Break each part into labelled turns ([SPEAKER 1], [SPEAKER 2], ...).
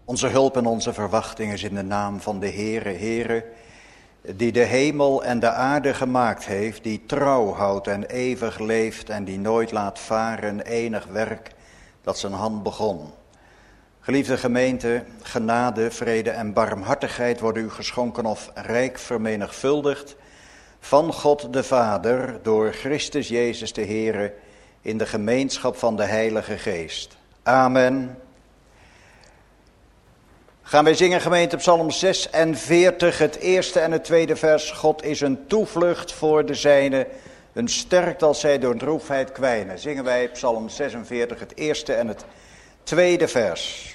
[SPEAKER 1] Onze hulp en onze verwachting is in de naam van de Heere, Heere, die de hemel en de aarde gemaakt heeft, die trouw houdt en eeuwig leeft en die nooit laat varen enig werk dat zijn hand begon. Geliefde gemeente, genade, vrede en barmhartigheid worden u geschonken of rijk vermenigvuldigd van God de Vader door Christus Jezus de Heere in de gemeenschap van de Heilige Geest. Amen. Gaan wij zingen, gemeente, Psalm 46, het eerste en het tweede vers. God is een toevlucht voor de zijnen, een sterkt als zij door droefheid kwijnen. Zingen wij Psalm 46, het eerste en het tweede vers.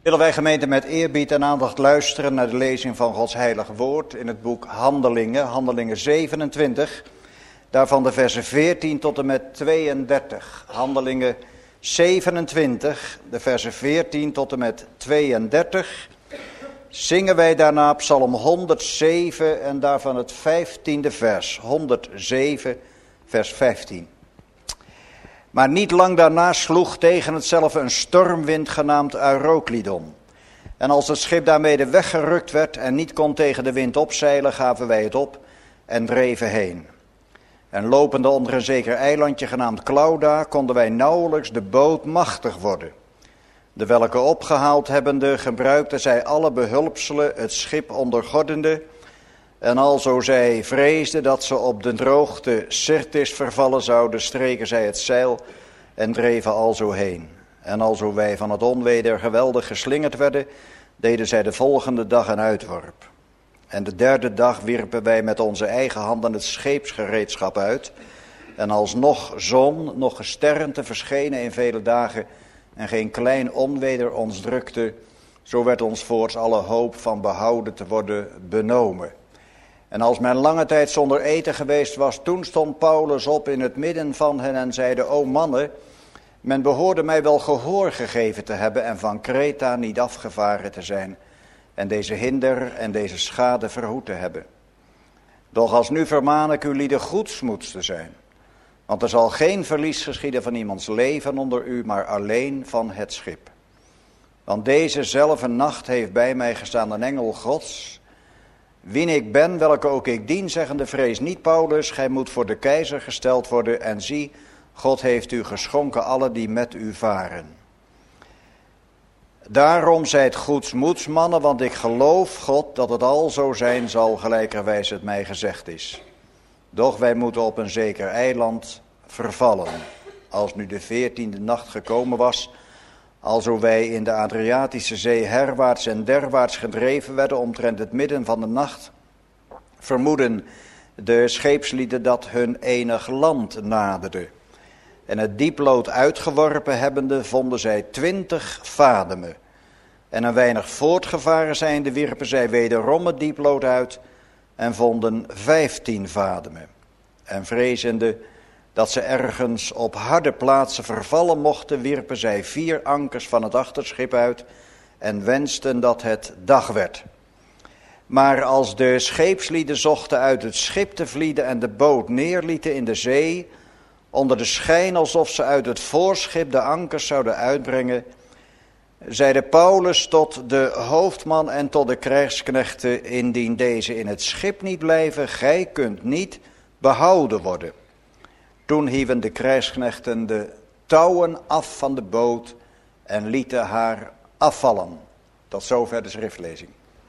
[SPEAKER 1] Willen wij gemeente met eerbied en aandacht luisteren naar de lezing van Gods heilige woord in het boek Handelingen, Handelingen 27, daarvan de versen 14 tot en met 32. Handelingen 27, de versen 14 tot en met 32. Zingen wij daarna Psalm 107 en daarvan het 15e vers, 107 vers 15. Maar niet lang daarna sloeg tegen hetzelfde een stormwind genaamd Euroclydon. En als het schip daarmede weggerukt werd en niet kon tegen de wind opzeilen, gaven wij het op en dreven heen. En lopende onder een zeker eilandje genaamd Clauda, konden wij nauwelijks de boot machtig worden. De welke opgehaald hebbende, gebruikten zij alle behulpselen het schip ondergordende. En alzo zij vreesden dat ze op de droogte Syrtis vervallen zouden, streken zij het zeil en dreven alzo heen. En alzo wij van het onweder geweldig geslingerd werden, deden zij de volgende dag een uitworp. En de derde dag wierpen wij met onze eigen handen het scheepsgereedschap uit. En alsnog zon, nog gesternte verschenen in vele dagen en geen klein onweder ons drukte, zo werd ons voorts alle hoop van behouden te worden benomen. En als men lange tijd zonder eten geweest was, toen stond Paulus op in het midden van hen en zeide: O mannen, men behoorde mij wel gehoor gegeven te hebben en van Kreta niet afgevaren te zijn en deze hinder en deze schade verhoed te hebben. Doch als nu vermaan ik u lieden goedsmoeds te zijn, want er zal geen verlies geschieden van iemands leven onder u, maar alleen van het schip. Want dezezelfde nacht heeft bij mij gestaan een engel Gods, wien ik ben, welke ook ik dien, zeggende: vrees niet, Paulus, gij moet voor de keizer gesteld worden. En zie, God heeft u geschonken alle die met u varen. Daarom zijt goedsmoeds, mannen, want ik geloof God dat het al zo zijn zal, gelijkerwijs het mij gezegd is. Doch wij moeten op een zeker eiland vervallen. Als nu de 14e nacht gekomen was, alzo wij in de Adriatische Zee herwaarts en derwaarts gedreven werden omtrent het midden van de nacht, vermoeden de scheepslieden dat hun enig land naderde. En het dieplood uitgeworpen hebbende, vonden zij 20 vademen. En een weinig voortgevaren zijnde, wierpen zij wederom het dieplood uit en vonden 15 vademen. En vrezende dat ze ergens op harde plaatsen vervallen mochten, wierpen zij 4 ankers van het achterschip uit en wensten dat het dag werd. Maar als de scheepslieden zochten uit het schip te vlieden en de boot neerlieten in de zee, onder de schijn alsof ze uit het voorschip de ankers zouden uitbrengen, zeide Paulus tot de hoofdman en tot de krijgsknechten: indien deze in het schip niet blijven, gij kunt niet behouden worden. Toen hieven de krijgsknechten de touwen af van de boot en lieten haar afvallen. Tot zover de schriftlezing.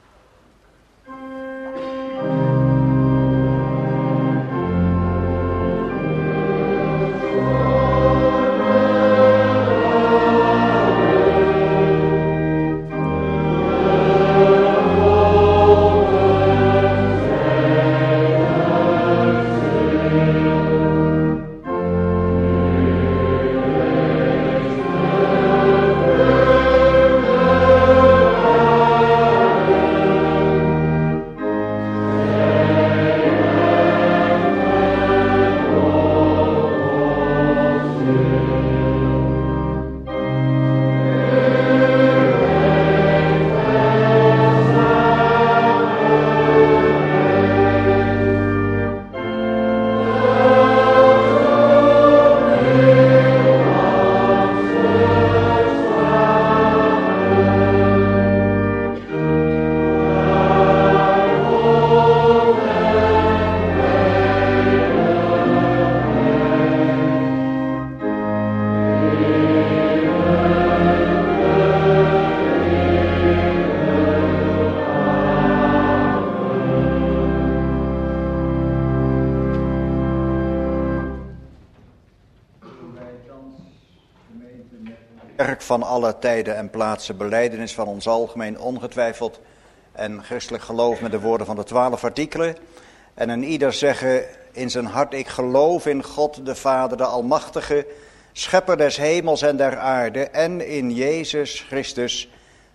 [SPEAKER 1] Kerk van alle tijden en plaatsen, belijdenis van ons algemeen ongetwijfeld en christelijk geloof met de woorden van de 12 artikelen. En een ieder zeggen in zijn hart: ik geloof in God de Vader, de Almachtige, schepper des hemels en der aarde, en in Jezus Christus,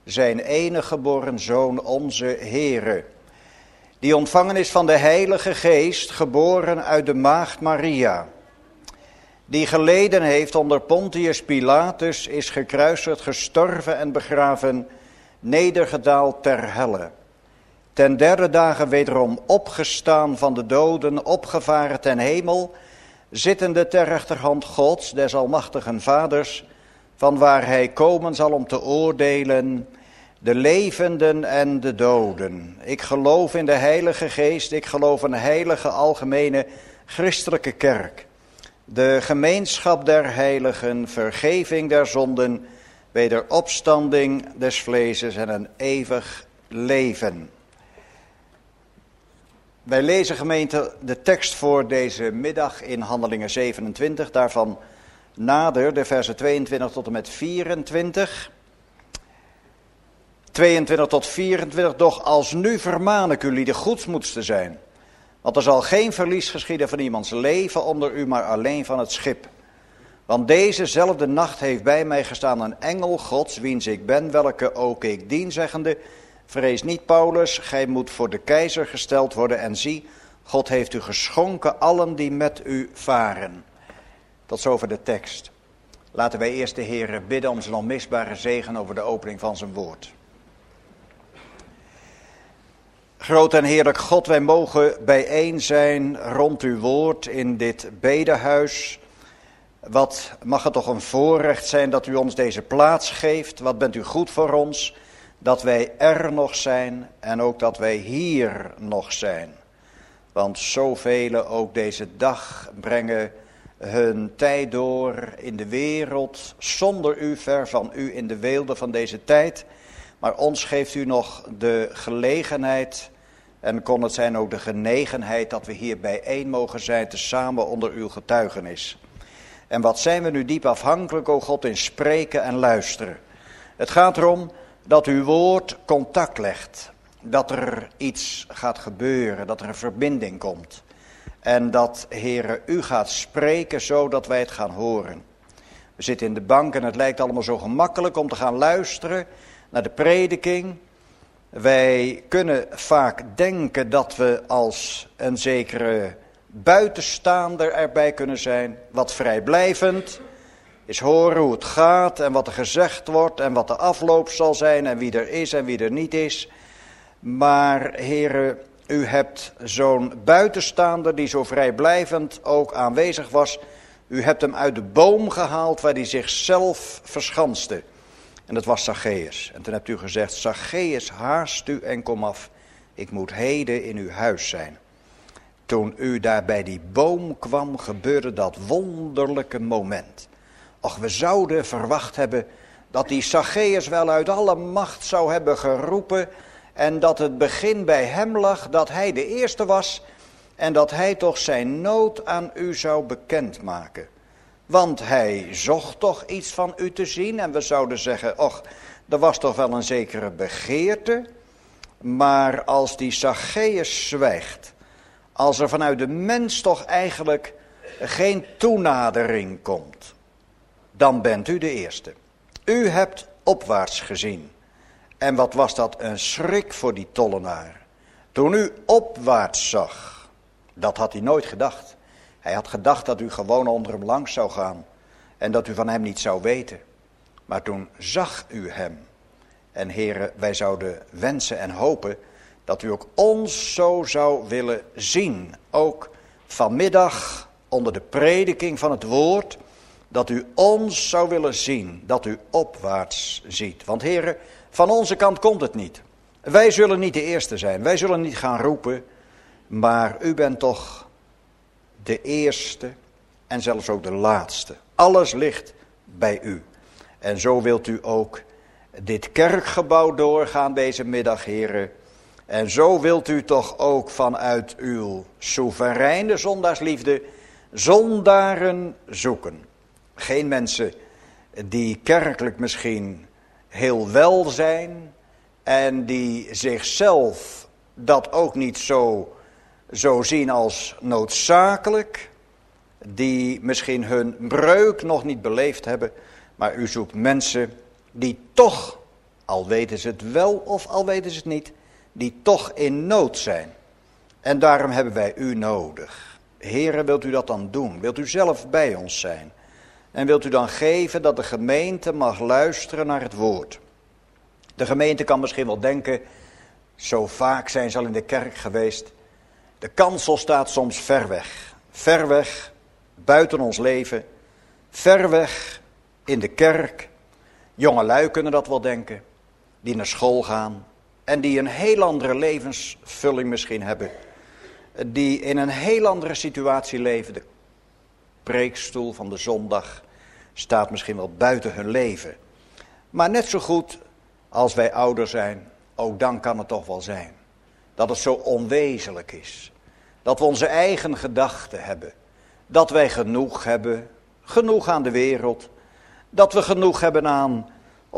[SPEAKER 1] zijn enige geboren Zoon, onze Heere, die ontvangen is van de Heilige Geest, geboren uit de maagd Maria, die geleden heeft onder Pontius Pilatus, is gekruisigd, gestorven en begraven, nedergedaald ter helle. Ten derde dagen wederom opgestaan van de doden, opgevaren ten hemel, zittende ter rechterhand Gods, des almachtigen Vaders, van waar hij komen zal om te oordelen de levenden en de doden. Ik geloof in de Heilige Geest, ik geloof in de heilige algemene christelijke kerk, de gemeenschap der heiligen, vergeving der zonden, wederopstanding des vleeses en een eeuwig leven. Wij lezen, gemeente, de tekst voor deze middag in Handelingen 27, daarvan nader de versen 22 tot en met 24. 22 tot 24, doch als nu vermaan ik u lieden goedsmoeds te zijn. Want er zal geen verlies geschieden van iemands leven onder u, maar alleen van het schip. Want dezezelfde nacht heeft bij mij gestaan een engel Gods, wiens ik ben, welke ook ik dien, zeggende: vrees niet, Paulus, gij moet voor de keizer gesteld worden. En zie, God heeft u geschonken allen die met u varen. Tot zover de tekst. Laten wij eerst de Heer bidden om zijn onmisbare zegen over de opening van zijn woord. Groot en heerlijk God, wij mogen bijeen zijn rond uw woord in dit bedehuis. Wat mag het toch een voorrecht zijn dat u ons deze plaats geeft. Wat bent u goed voor ons, dat wij er nog zijn en ook dat wij hier nog zijn. Want zoveel ook deze dag brengen hun tijd door in de wereld, zonder u, ver van u, in de weelde van deze tijd. Maar ons geeft u nog de gelegenheid, en kon het zijn ook de genegenheid, dat we hier bijeen mogen zijn, tezamen onder uw getuigenis. En wat zijn we nu diep afhankelijk, o God, in spreken en luisteren. Het gaat erom dat uw woord contact legt, dat er iets gaat gebeuren, dat er een verbinding komt. En dat, Heere, u gaat spreken zodat wij het gaan horen. We zitten in de bank en het lijkt allemaal zo gemakkelijk om te gaan luisteren naar de prediking. Wij kunnen vaak denken dat we als een zekere buitenstaander erbij kunnen zijn. Wat vrijblijvend is horen hoe het gaat en wat er gezegd wordt en wat de afloop zal zijn en wie er is en wie er niet is. Maar, Heere, u hebt zo'n buitenstaander die zo vrijblijvend ook aanwezig was. U hebt hem uit de boom gehaald waar hij zichzelf verschanste. En dat was Zacchaeus. En toen hebt u gezegd: Zacchaeus, haast u en kom af. Ik moet heden in uw huis zijn. Toen u daar bij die boom kwam, gebeurde dat wonderlijke moment. Och, we zouden verwacht hebben dat die Zacchaeus wel uit alle macht zou hebben geroepen. En dat het begin bij hem lag, dat hij de eerste was. En dat hij toch zijn nood aan u zou bekendmaken. Want hij zocht toch iets van u te zien. En we zouden zeggen, och, er was toch wel een zekere begeerte. Maar als die Zacchaeus zwijgt, als er vanuit de mens toch eigenlijk geen toenadering komt, dan bent u de eerste. U hebt opwaarts gezien. En wat was dat een schrik voor die tollenaar. Toen u opwaarts zag, dat had hij nooit gedacht. Hij had gedacht dat u gewoon onder hem langs zou gaan en dat u van hem niet zou weten. Maar toen zag u hem. En Heere, wij zouden wensen en hopen dat u ook ons zo zou willen zien. Ook vanmiddag onder de prediking van het woord, dat u ons zou willen zien, dat u opwaarts ziet. Want Heere, van onze kant komt het niet. Wij zullen niet de eerste zijn, wij zullen niet gaan roepen, maar u bent toch de eerste en zelfs ook de laatste. Alles ligt bij u. En zo wilt u ook dit kerkgebouw doorgaan deze middag, Heere. En zo wilt u toch ook vanuit uw soevereine zondaarsliefde zondaren zoeken. Geen mensen die kerkelijk misschien heel wel zijn en die zichzelf dat ook niet zo zien als noodzakelijk, die misschien hun breuk nog niet beleefd hebben, maar u zoekt mensen die toch al weten ze het wel of al weten ze het niet, die toch in nood zijn. En daarom hebben wij u nodig. Heere, wilt u dat dan doen? Wilt u zelf bij ons zijn? En wilt u dan geven dat de gemeente mag luisteren naar het woord? De gemeente kan misschien wel denken, zo vaak zijn ze al in de kerk geweest. De kansel staat soms ver weg, buiten ons leven, ver weg in de kerk. Jongelui kunnen dat wel denken, die naar school gaan en die een heel andere levensvulling misschien hebben. Die in een heel andere situatie leven. De preekstoel van de zondag staat misschien wel buiten hun leven. Maar net zo goed als wij ouder zijn, ook dan kan het toch wel zijn dat het zo onwezenlijk is. Dat we onze eigen gedachten hebben. Dat wij genoeg hebben, genoeg aan de wereld. Dat we genoeg hebben aan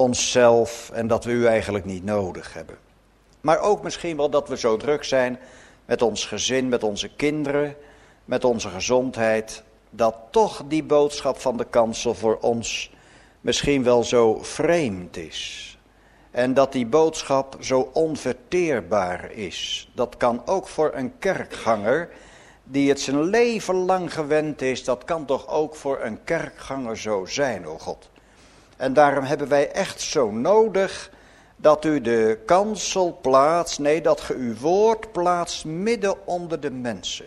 [SPEAKER 1] onszelf en dat we u eigenlijk niet nodig hebben. Maar ook misschien wel dat we zo druk zijn met ons gezin, met onze kinderen, met onze gezondheid, dat toch die boodschap van de kansel voor ons misschien wel zo vreemd is. En dat die boodschap zo onverteerbaar is. Dat kan ook voor een kerkganger die het zijn leven lang gewend is, dat kan toch ook voor een kerkganger zo zijn, o God. En daarom hebben wij echt zo nodig dat u de kansel plaatst, nee, dat ge uw woord plaatst midden onder de mensen.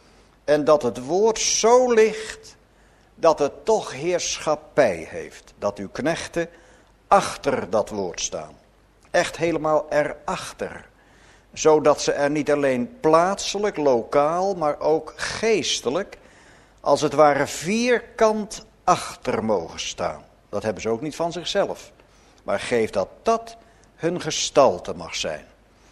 [SPEAKER 1] En dat het woord zo ligt, dat het toch heerschappij heeft. Dat uw knechten achter dat woord staan. Echt helemaal erachter. Zodat ze er niet alleen plaatselijk, lokaal, maar ook geestelijk, als het ware vierkant achter mogen staan. Dat hebben ze ook niet van zichzelf. Maar geef dat dat hun gestalte mag zijn.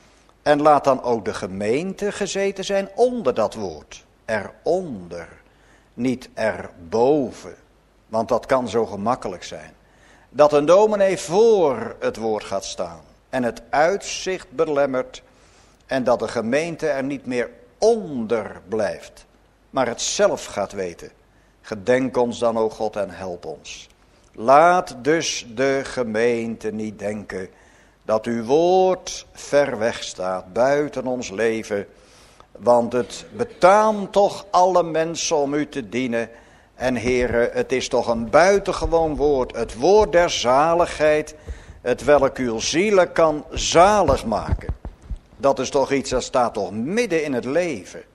[SPEAKER 1] En laat dan ook de gemeente gezeten zijn onder dat woord. Eronder, niet erboven. Want dat kan zo gemakkelijk zijn. Dat een dominee voor het woord gaat staan. En het uitzicht belemmert. En dat de gemeente er niet meer onder blijft. Maar het zelf gaat weten. Gedenk ons dan, o God, en help ons. Laat dus de gemeente niet denken dat uw woord ver weg staat, buiten ons leven. Want het betaamt toch alle mensen om u te dienen. En Heere, het is toch een buitengewoon woord, het woord der zaligheid, het welk uw zielen kan zalig maken. Dat is toch iets, dat staat toch midden in het leven.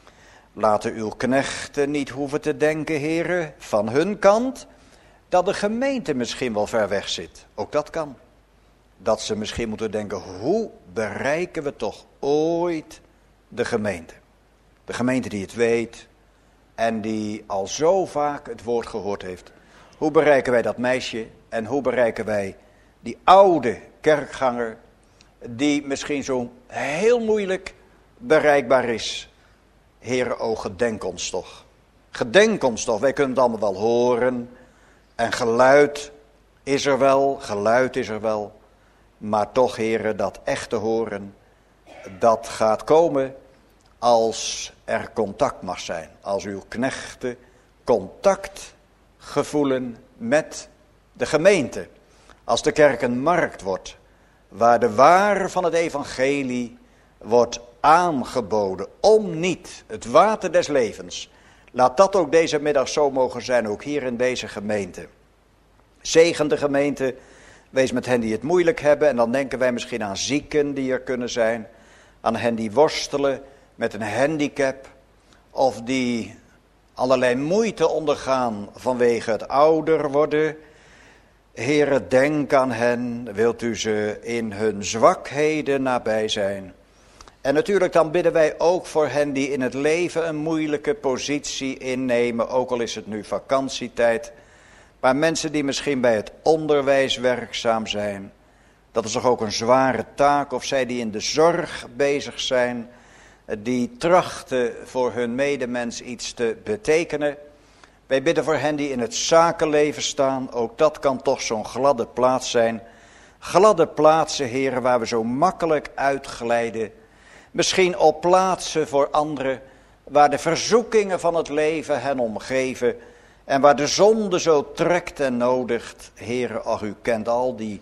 [SPEAKER 1] Laten uw knechten niet hoeven te denken, Heere, van hun kant, dat de gemeente misschien wel ver weg zit. Ook dat kan. Dat ze misschien moeten denken, hoe bereiken we toch ooit de gemeente? De gemeente die het weet en die al zo vaak het woord gehoord heeft. Hoe bereiken wij dat meisje en hoe bereiken wij die oude kerkganger die misschien zo heel moeilijk bereikbaar is? Heere, o gedenk ons toch. Gedenk ons toch, wij kunnen het allemaal wel horen. En geluid is er wel. Maar toch, Heere, dat echte horen, dat gaat komen als er contact mag zijn. Als uw knechten contact gevoelen met de gemeente. Als de kerk een markt wordt, waar de waar van het evangelie wordt aangeboden. Om niet, het water des levens. Laat dat ook deze middag zo mogen zijn, ook hier in deze gemeente. Zegen de gemeente, wees met hen die het moeilijk hebben. En dan denken wij misschien aan zieken die er kunnen zijn. Aan hen die worstelen met een handicap. Of die allerlei moeite ondergaan vanwege het ouder worden. Heere, denk aan hen, wilt u ze in hun zwakheden nabij zijn. En natuurlijk dan bidden wij ook voor hen die in het leven een moeilijke positie innemen. Ook al is het nu vakantietijd. Maar mensen die misschien bij het onderwijs werkzaam zijn. Dat is toch ook een zware taak. Of zij die in de zorg bezig zijn. Die trachten voor hun medemens iets te betekenen. Wij bidden voor hen die in het zakenleven staan. Ook dat kan toch zo'n gladde plaats zijn. Gladde plaatsen, heren, waar we zo makkelijk uitglijden. Misschien op plaatsen voor anderen. Waar de verzoekingen van het leven hen omgeven. En waar de zonde zo trekt en nodigt. Heren, ach, u kent al die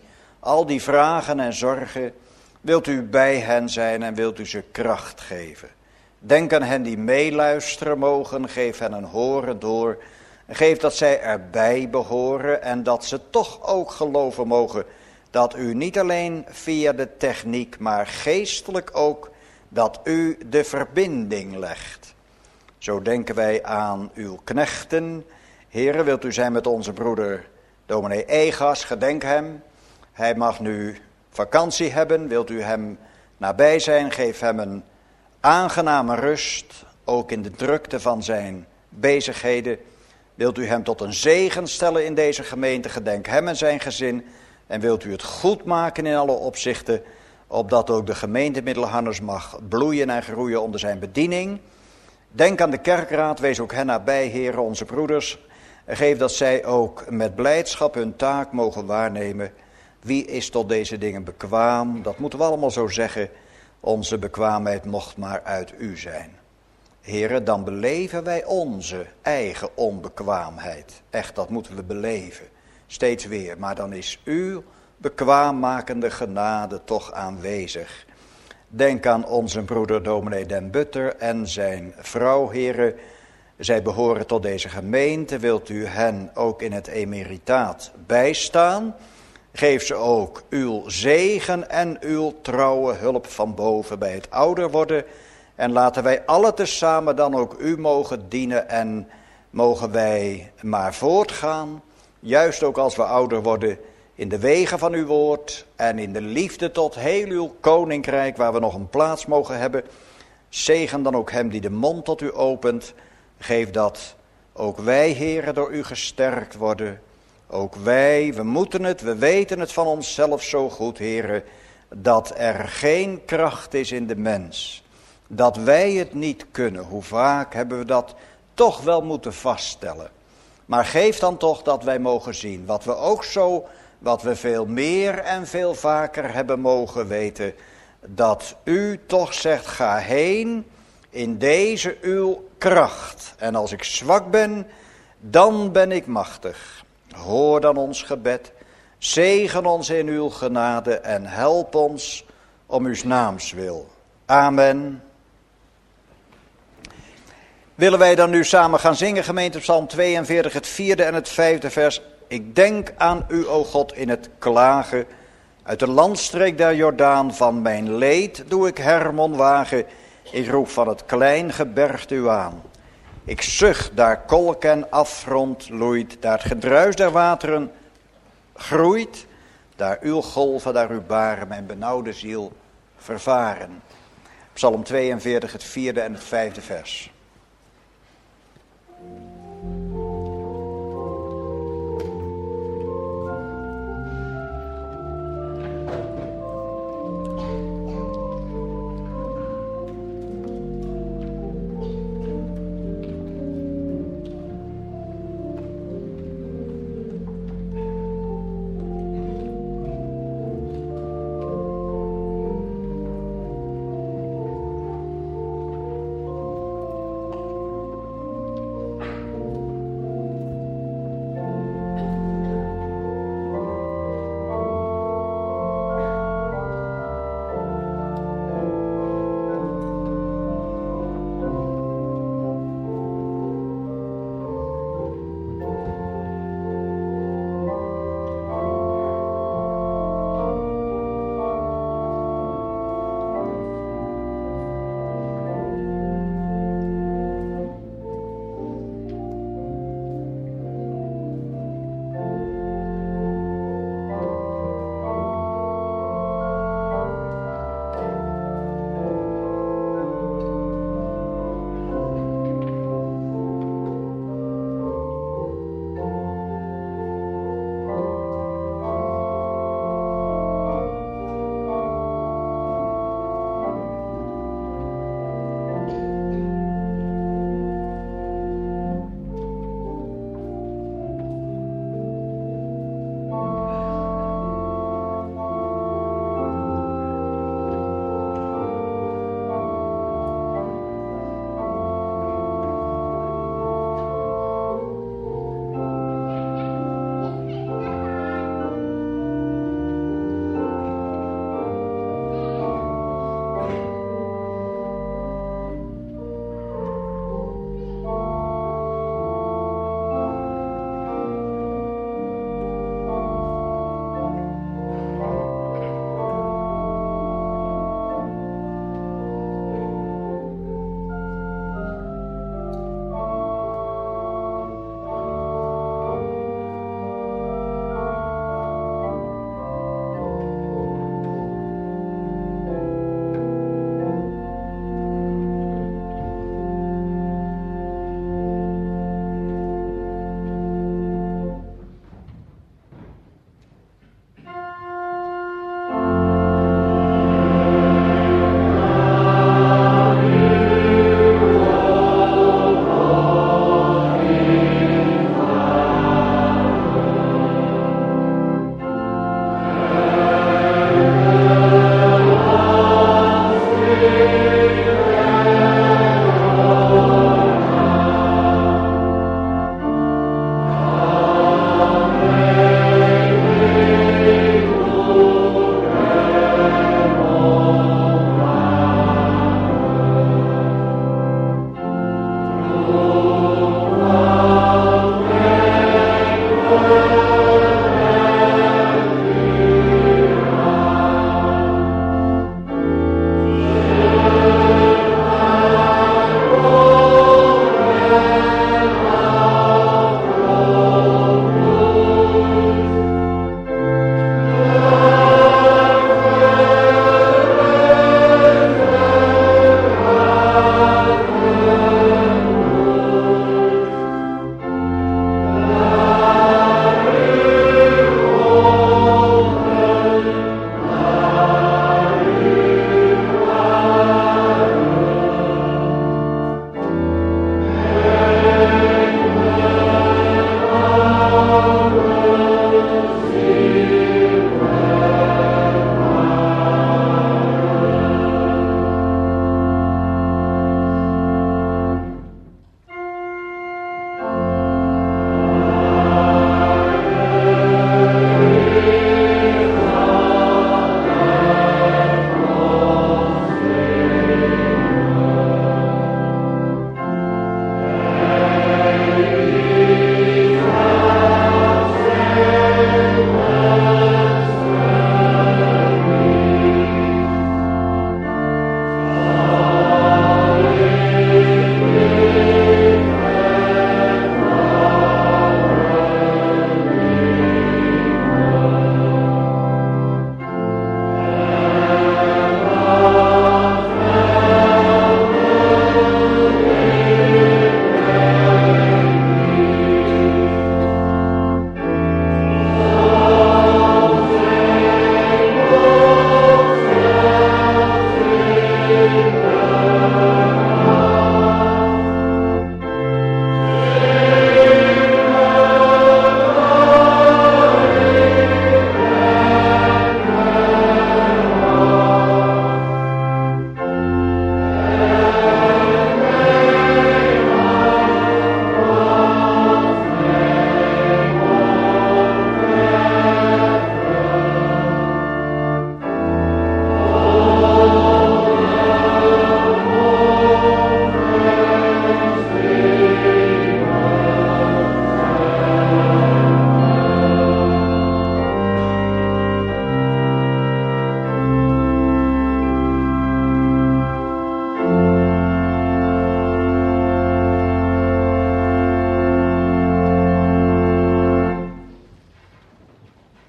[SPEAKER 1] al die vragen en zorgen, wilt u bij hen zijn en wilt u ze kracht geven. Denk aan hen die meeluisteren mogen, geef hen een horen door. Geef dat zij erbij behoren en dat ze toch ook geloven mogen dat u niet alleen via de techniek, maar geestelijk ook, dat u de verbinding legt. Zo denken wij aan uw knechten. Heren, wilt u zijn met onze broeder dominee Egas, gedenk hem. Hij mag nu vakantie hebben, wilt u hem nabij zijn, geef hem een aangename rust, ook in de drukte van zijn bezigheden. Wilt u hem tot een zegen stellen in deze gemeente, gedenk hem en zijn gezin. En wilt u het goed maken in alle opzichten, opdat ook de gemeente Middelharnis mag bloeien en groeien onder zijn bediening. Denk aan de kerkraad, wees ook hen nabij, heren, onze broeders. Geef dat zij ook met blijdschap hun taak mogen waarnemen. Wie is tot deze dingen bekwaam? Dat moeten we allemaal zo zeggen. Onze bekwaamheid mocht maar uit u zijn. Heren, dan beleven wij onze eigen onbekwaamheid. Echt, dat moeten we beleven. Steeds weer. Maar dan is uw bekwaammakende genade toch aanwezig. Denk aan onze broeder dominee Den Butter en zijn vrouw, heren. Zij behoren tot deze gemeente. Wilt u hen ook in het emeritaat bijstaan? Geef ze ook uw zegen en uw trouwe hulp van boven bij het ouder worden. En laten wij alle tezamen dan ook u mogen dienen en mogen wij maar voortgaan. Juist ook als we ouder worden in de wegen van uw woord en in de liefde tot heel uw koninkrijk waar we nog een plaats mogen hebben. Zegen dan ook hem die de mond tot u opent. Geef dat ook wij, heren, door u gesterkt worden. Ook wij, we moeten het, we weten het van onszelf zo goed, heren, dat er geen kracht is in de mens. Dat wij het niet kunnen. Hoe vaak hebben we dat toch wel moeten vaststellen. Maar geef dan toch dat wij mogen zien, wat we ook zo, wat we veel meer en veel vaker hebben mogen weten, dat u toch zegt, ga heen in deze uw kracht. En als ik zwak ben, dan ben ik machtig. Hoor dan ons gebed, zegen ons in uw genade en help ons om uw naams wil. Amen. Willen wij dan nu samen gaan zingen, gemeente, Psalm 42, het 4e en het 5e vers. Ik denk aan u, o God, in het klagen. Uit de landstreek der Jordaan van mijn leed doe ik Hermon wagen. Ik roep van het klein gebergte u aan. Ik zucht, daar kolk en afgrond loeit, daar het gedruis der wateren groeit, daar uw golven, daar uw baren mijn benauwde ziel vervaren. Psalm 42, het 4e en het 5e vers.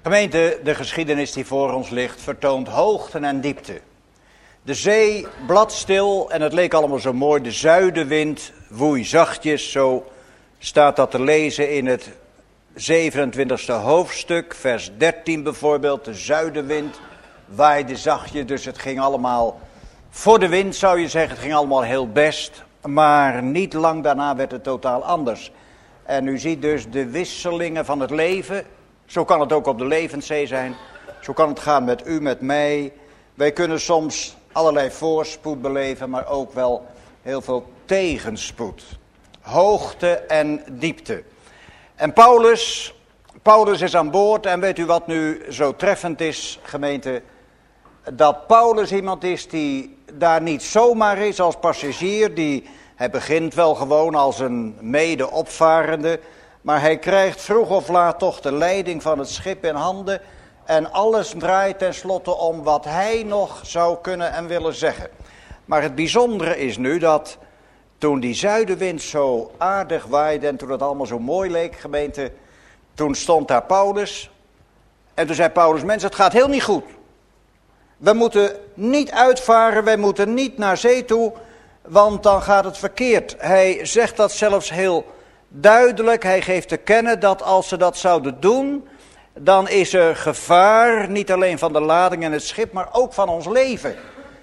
[SPEAKER 1] Gemeente, de geschiedenis die voor ons ligt vertoont hoogten en diepte. De zee bladstil en het leek allemaal zo mooi. De zuidenwind woei zachtjes, zo staat dat te lezen in het 27e hoofdstuk, vers 13 bijvoorbeeld. De zuidenwind waaide zachtjes, dus het ging allemaal voor de wind zou je zeggen. Het ging allemaal heel best, maar niet lang daarna werd het totaal anders. En u ziet dus de wisselingen van het leven. Zo kan het ook op de levenszee zijn. Zo kan het gaan met u, met mij. Wij kunnen soms allerlei voorspoed beleven, maar ook wel heel veel tegenspoed. Hoogte en diepte. En Paulus is aan boord. En weet u wat nu zo treffend is, gemeente? Dat Paulus iemand is die daar niet zomaar is als passagier. Hij begint wel gewoon als een mede-opvarende. Maar hij krijgt vroeg of laat toch de leiding van het schip in handen. En alles draait tenslotte om wat hij nog zou kunnen en willen zeggen. Maar het bijzondere is nu dat toen die zuidenwind zo aardig waaide en toen het allemaal zo mooi leek, gemeente, toen stond daar Paulus. En toen zei Paulus, mensen, het gaat heel niet goed. We moeten niet uitvaren, wij moeten niet naar zee toe, want dan gaat het verkeerd. Hij zegt dat zelfs heel duidelijk. Hij geeft te kennen dat als ze dat zouden doen, dan is er gevaar, niet alleen van de lading en het schip, maar ook van ons leven.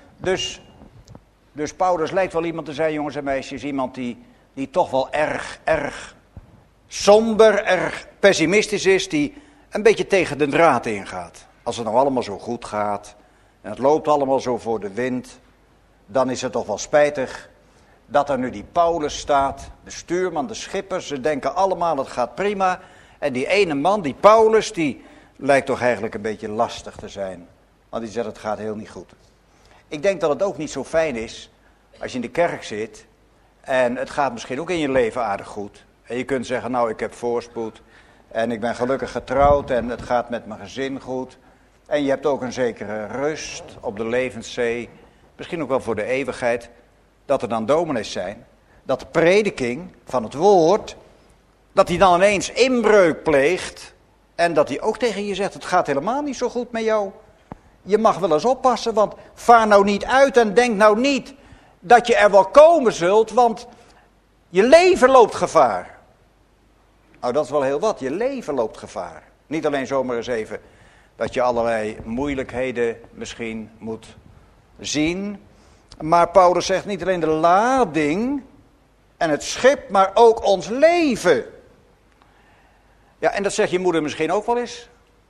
[SPEAKER 1] Dus Paulus lijkt wel iemand te zijn, jongens en meisjes, iemand die toch wel erg somber, erg pessimistisch is, die een beetje tegen de draad ingaat. Als het nou allemaal zo goed gaat en het loopt allemaal zo voor de wind, dan is het toch wel spijtig dat er nu die Paulus staat, de stuurman, de schipper, ze denken allemaal het gaat prima. En die ene man, die Paulus, die lijkt toch eigenlijk een beetje lastig te zijn. Want die zegt het gaat heel niet goed. Ik denk dat het ook niet zo fijn is als je in de kerk zit en het gaat misschien ook in je leven aardig goed. En je kunt zeggen, nou ik heb voorspoed en ik ben gelukkig getrouwd en het gaat met mijn gezin goed. En je hebt ook een zekere rust op de levenszee, misschien ook wel voor de eeuwigheid. Dat er dan dominees zijn, dat de prediking van het woord, dat die dan ineens inbreuk pleegt en dat hij ook tegen je zegt, het gaat helemaal niet zo goed met jou. Je mag wel eens oppassen, want vaar nou niet uit en denk nou niet dat je er wel komen zult, want je leven loopt gevaar. Nou, dat is wel heel wat, je leven loopt gevaar. Niet alleen zomaar eens even dat je allerlei moeilijkheden misschien moet zien. Maar Paulus zegt niet alleen de lading en het schip, maar ook ons leven. Ja, en dat zegt je moeder misschien ook wel eens.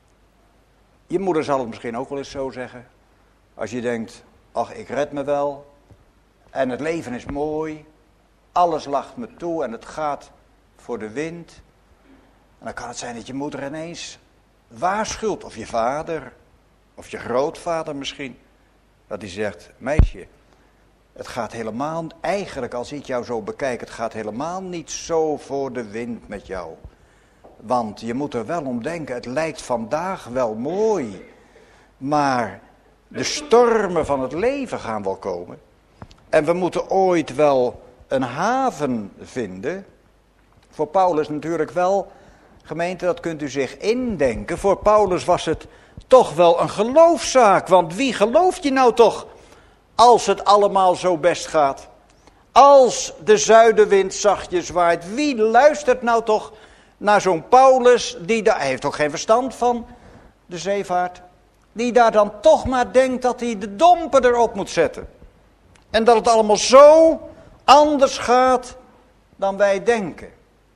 [SPEAKER 1] Je moeder zal het misschien ook wel eens zo zeggen. Als je denkt, ach, ik red me wel. En het leven is mooi. Alles lacht me toe en het gaat voor de wind. En dan kan het zijn dat je moeder ineens waarschuwt. Of je vader, of je grootvader misschien. Dat hij zegt, meisje, het gaat helemaal, eigenlijk als ik jou zo bekijk, het gaat helemaal niet zo voor de wind met jou. Want je moet er wel om denken, het lijkt vandaag wel mooi. Maar de stormen van het leven gaan wel komen. En we moeten ooit wel een haven vinden. Voor Paulus natuurlijk wel, gemeente, dat kunt u zich indenken. Voor Paulus was het toch wel een geloofszaak. Want wie gelooft je nou toch als het allemaal zo best gaat? Als de zuidenwind zachtjes waait, wie luistert nou toch naar zo'n Paulus, hij heeft ook geen verstand van de zeevaart, die daar dan toch maar denkt dat hij de domper erop moet zetten. En dat het allemaal zo anders gaat dan wij denken.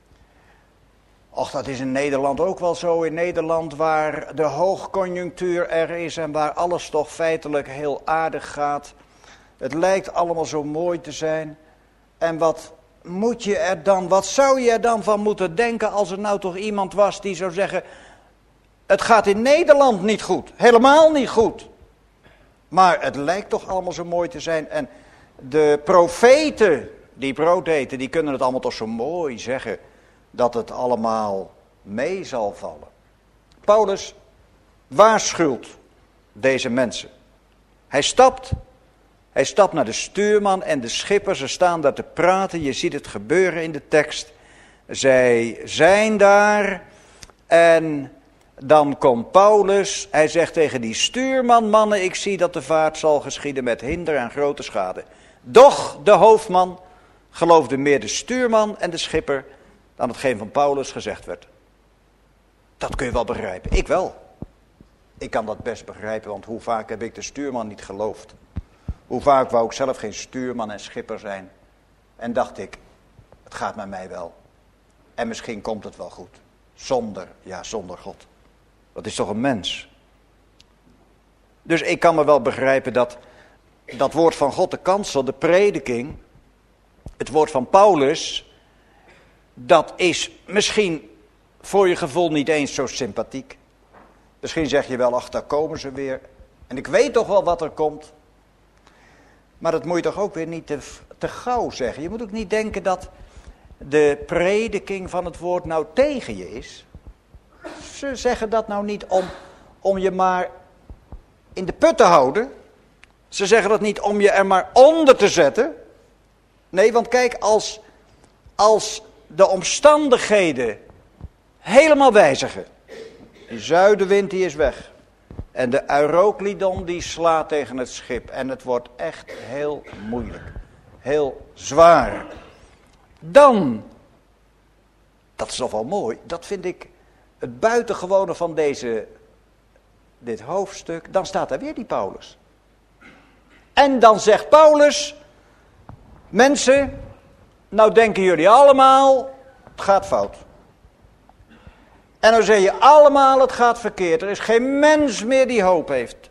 [SPEAKER 1] Och, dat is in Nederland ook wel zo. In Nederland waar de hoogconjunctuur er is en waar alles toch feitelijk heel aardig gaat. Het lijkt allemaal zo mooi te zijn. En wat zou je er dan van moeten denken als er nou toch iemand was die zou zeggen, het gaat in Nederland niet goed, helemaal niet goed. Maar het lijkt toch allemaal zo mooi te zijn. En de profeten die brood eten, die kunnen het allemaal toch zo mooi zeggen, dat het allemaal mee zal vallen. Paulus waarschuwt deze mensen. Hij stapt naar de stuurman en de schipper, ze staan daar te praten, je ziet het gebeuren in de tekst. Zij zijn daar en Dan komt Paulus, hij zegt tegen die stuurman, mannen, ik zie dat de vaart zal geschieden met hinder en grote schade. Doch de hoofdman geloofde meer de stuurman en de schipper dan hetgeen van Paulus gezegd werd. Dat kun je wel begrijpen, ik wel. Ik kan dat best begrijpen, want hoe vaak heb ik de stuurman niet geloofd? Hoe vaak wou ik zelf geen stuurman en schipper zijn? En dacht ik, het gaat met mij wel. En misschien komt het wel goed. Zonder God. Dat is toch een mens. Dus ik kan me wel begrijpen dat woord van God, de kansel, de prediking, het woord van Paulus, dat is misschien voor je gevoel niet eens zo sympathiek. Misschien zeg je wel, ach, daar komen ze weer. En ik weet toch wel wat er komt. Maar dat moet je toch ook weer niet te gauw zeggen. Je moet ook niet denken dat de prediking van het woord nou tegen je is. Ze zeggen dat nou niet om je maar in de put te houden. Ze zeggen dat niet om je er maar onder te zetten. Nee, want kijk, als de omstandigheden helemaal wijzigen. De zuidenwind die is weg. En de Euroklydon die slaat tegen het schip. En het wordt echt heel moeilijk. Heel zwaar. Dan, dat is toch wel mooi, dat vind ik het buitengewone van dit hoofdstuk. Dan staat daar weer die Paulus. En dan zegt Paulus, mensen, nou denken jullie allemaal, het gaat fout. En dan zeg je allemaal, het gaat verkeerd. Er is geen mens meer die hoop heeft.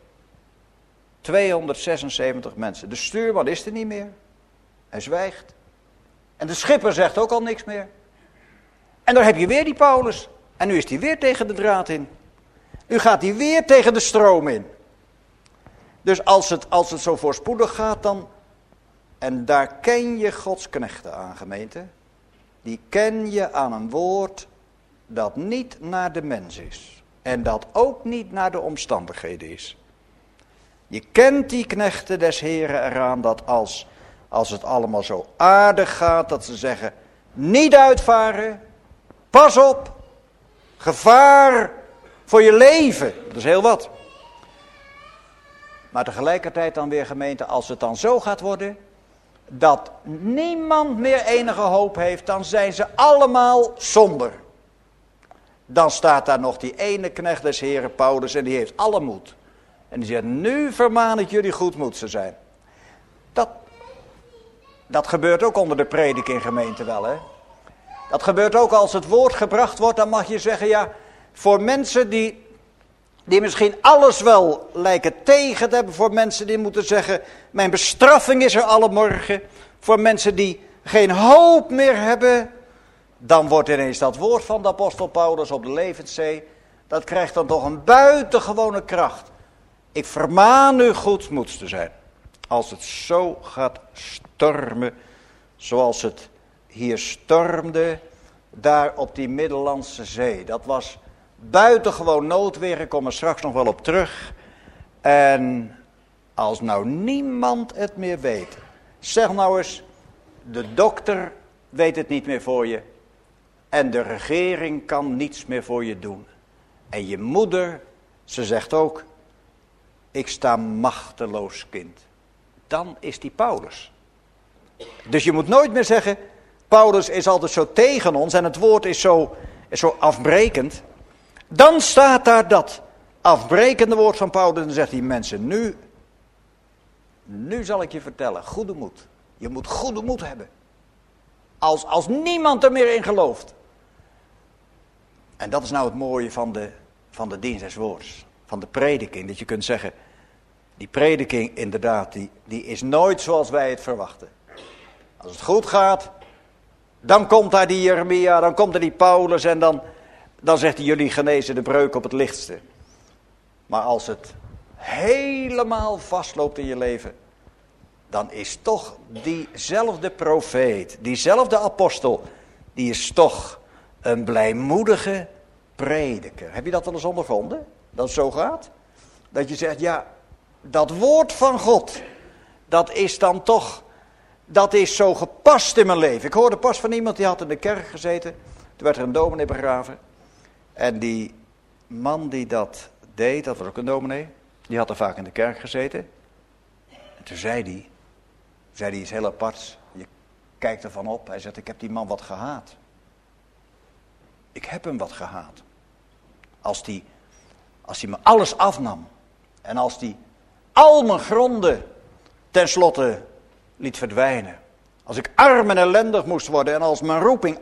[SPEAKER 1] 276 mensen. De stuurman is er niet meer. Hij zwijgt. En de schipper zegt ook al niks meer. En dan heb je weer die Paulus. En nu is hij weer tegen de draad in. Nu gaat hij weer tegen de stroom in. Dus als het zo voorspoedig gaat dan... En daar ken je Gods knechten aan, gemeente. Die ken je aan een woord dat niet naar de mens is. En dat ook niet naar de omstandigheden is. Je kent die knechten des Heren eraan dat als het allemaal zo aardig gaat, dat ze zeggen, niet uitvaren, pas op, gevaar voor je leven. Dat is heel wat. Maar tegelijkertijd dan weer, gemeente, als het dan zo gaat worden, dat niemand meer enige hoop heeft, dan zijn ze allemaal somber. Dan staat daar nog die ene knecht des Heren, Paulus, en die heeft alle moed. En die zegt, nu vermaan ik jullie goedmoed te zijn. Dat gebeurt ook onder de predik in gemeente wel, hè. Dat gebeurt ook als het woord gebracht wordt, dan mag je zeggen, ja, voor mensen die misschien alles wel lijken tegen te hebben, voor mensen die moeten zeggen, mijn bestraffing is er alle morgen, voor mensen die geen hoop meer hebben, dan wordt ineens dat woord van de apostel Paulus op de levenszee, dat krijgt dan toch een buitengewone kracht. Ik vermaan u goedmoeds te zijn. Als het zo gaat stormen, zoals het hier stormde, daar op die Middellandse Zee. Dat was buitengewoon noodweer, ik kom er straks nog wel op terug. En als nou niemand het meer weet, zeg nou eens, de dokter weet het niet meer voor je. En de regering kan niets meer voor je doen. En je moeder, ze zegt ook, ik sta machteloos kind. Dan is die Paulus. Dus je moet nooit meer zeggen, Paulus is altijd zo tegen ons en het woord is zo afbrekend. Dan staat daar dat afbrekende woord van Paulus en dan zegt die mensen, nu zal ik je vertellen, goede moed. Je moet goede moed hebben. Als niemand er meer in gelooft. En dat is nou het mooie van de dienst des woords. Van de prediking, dat je kunt zeggen, die prediking inderdaad, die is nooit zoals wij het verwachten. Als het goed gaat, dan komt daar die Jeremia, dan komt er die Paulus en dan zegt hij, jullie genezen de breuk op het lichtste. Maar als het helemaal vastloopt in je leven, dan is toch diezelfde profeet, diezelfde apostel, die is toch een blijmoedige prediker. Heb je dat wel eens ondervonden? Dat het zo gaat? Dat je zegt, ja, dat woord van God, dat is dan toch, dat is zo gepast in mijn leven. Ik hoorde pas van iemand die had in de kerk gezeten, toen werd er een dominee begraven. En die man die dat deed, dat was ook een dominee, die had er vaak in de kerk gezeten. En toen zei hij iets heel aparts. Je kijkt ervan op, hij zegt, ik heb die man wat gehaat. Ik heb hem wat gehaat. Als die me alles afnam. En als die al mijn gronden tenslotte liet verdwijnen. Als ik arm en ellendig moest worden en als mijn roeping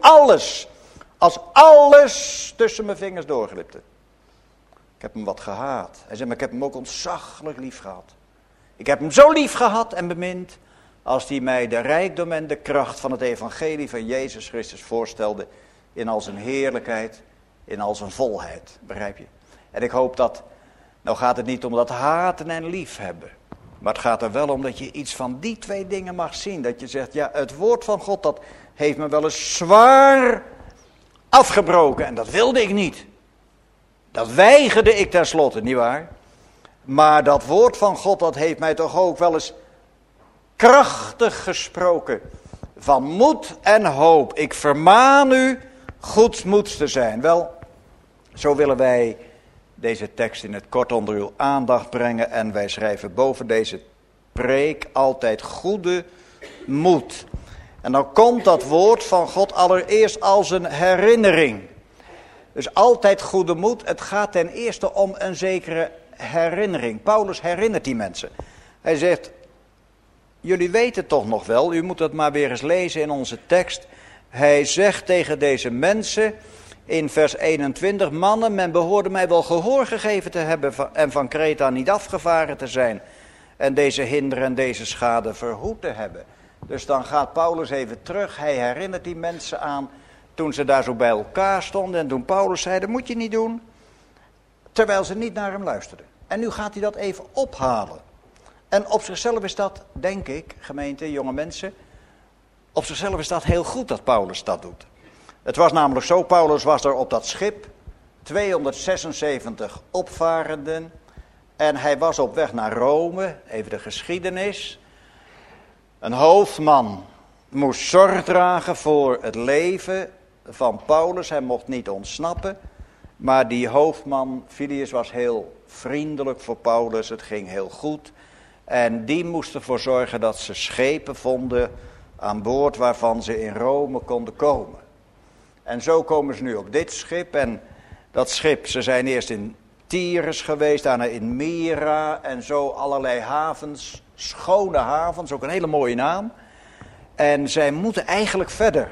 [SPEAKER 1] als alles tussen mijn vingers doorglipte. Ik heb hem wat gehaat. Hij zei, maar ik heb hem ook ontzaglijk lief gehad. Ik heb hem zo lief gehad en bemind als hij mij de rijkdom en de kracht van het evangelie van Jezus Christus voorstelde in al zijn heerlijkheid, in al zijn volheid. Begrijp je? En ik hoop dat, nou gaat het niet om dat haten en liefhebben. Maar het gaat er wel om dat je iets van die twee dingen mag zien. Dat je zegt, ja, het woord van God, dat heeft me wel eens zwaar afgebroken. En dat wilde ik niet. Dat weigerde ik tenslotte, nietwaar? Maar dat woord van God, dat heeft mij toch ook wel eens krachtig gesproken. Van moed en hoop. Ik vermaan u goedsmoeds te zijn. Wel, zo willen wij deze tekst in het kort onder uw aandacht brengen. En wij schrijven boven deze preek altijd goede moed. En dan komt dat woord van God allereerst als een herinnering. Dus altijd goede moed. Het gaat ten eerste om een zekere herinnering. Paulus herinnert die mensen. Hij zegt, jullie weten toch nog wel, u moet het maar weer eens lezen in onze tekst. Hij zegt tegen deze mensen in vers 21, mannen, men behoorde mij wel gehoor gegeven te hebben en van Kreta niet afgevaren te zijn. En deze hinder en deze schade verhoed te hebben. Dus dan gaat Paulus even terug, hij herinnert die mensen aan toen ze daar zo bij elkaar stonden. En toen Paulus zei, dat moet je niet doen. Terwijl ze niet naar hem luisterden. En nu gaat hij dat even ophalen. En op zichzelf is dat, denk ik, gemeente, jonge mensen, op zichzelf is dat heel goed dat Paulus dat doet. Het was namelijk zo, Paulus was er op dat schip, 276 opvarenden. En hij was op weg naar Rome, even de geschiedenis. Een hoofdman moest zorg dragen voor het leven van Paulus. Hij mocht niet ontsnappen. Maar die hoofdman, Filius, was heel vriendelijk voor Paulus. Het ging heel goed. En die moest ervoor zorgen dat ze schepen vonden aan boord waarvan ze in Rome konden komen. En zo komen ze nu op dit schip. En dat schip, ze zijn eerst in Tyrus geweest, daarna in Myra en zo allerlei havens, schone havens, ook een hele mooie naam. En zij moeten eigenlijk verder.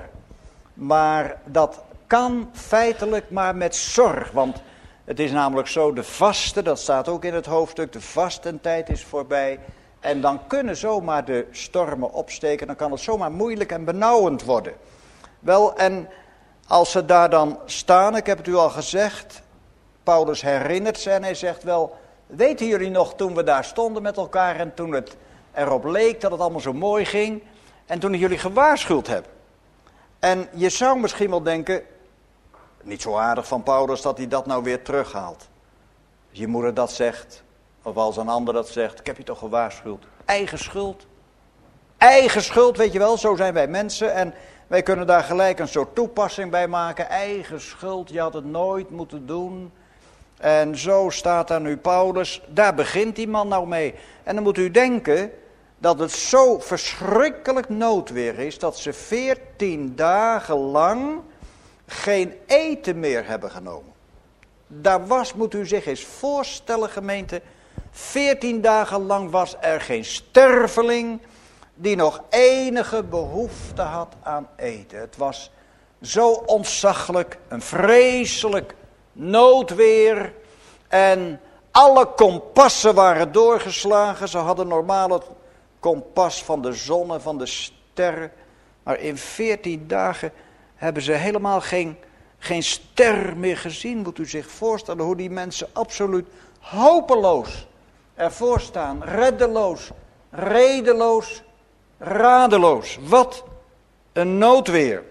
[SPEAKER 1] Maar dat kan feitelijk maar met zorg, want het is namelijk zo, de vasten, dat staat ook in het hoofdstuk, de vastentijd is voorbij. En dan kunnen zomaar de stormen opsteken, dan kan het zomaar moeilijk en benauwend worden. Wel, en als ze daar dan staan, ik heb het u al gezegd, Paulus herinnert ze en hij zegt wel, weten jullie nog toen we daar stonden met elkaar en toen het erop leek dat het allemaal zo mooi ging en toen ik jullie gewaarschuwd heb. En je zou misschien wel denken, niet zo aardig van Paulus dat hij dat nou weer terughaalt. Als je moeder dat zegt, of als een ander dat zegt, ik heb je toch gewaarschuwd. Eigen schuld. Eigen schuld, weet je wel, zo zijn wij mensen en wij kunnen daar gelijk een soort toepassing bij maken. Eigen schuld, je had het nooit moeten doen. En zo staat daar nu Paulus, daar begint die man nou mee. En dan moet u denken dat het zo verschrikkelijk noodweer is dat ze 14 dagen lang geen eten meer hebben genomen. Daar was, moet u zich eens voorstellen gemeente, 14 dagen lang was er geen sterveling die nog enige behoefte had aan eten. Het was zo ontzaglijk, een vreselijk noodweer en alle kompassen waren doorgeslagen. Ze hadden normaal het kompas van de zon en van de sterren, maar in 14 dagen hebben ze helemaal geen ster meer gezien. Moet u zich voorstellen hoe die mensen absoluut hopeloos ervoor staan. Reddeloos, redeloos, radeloos. Wat een noodweer.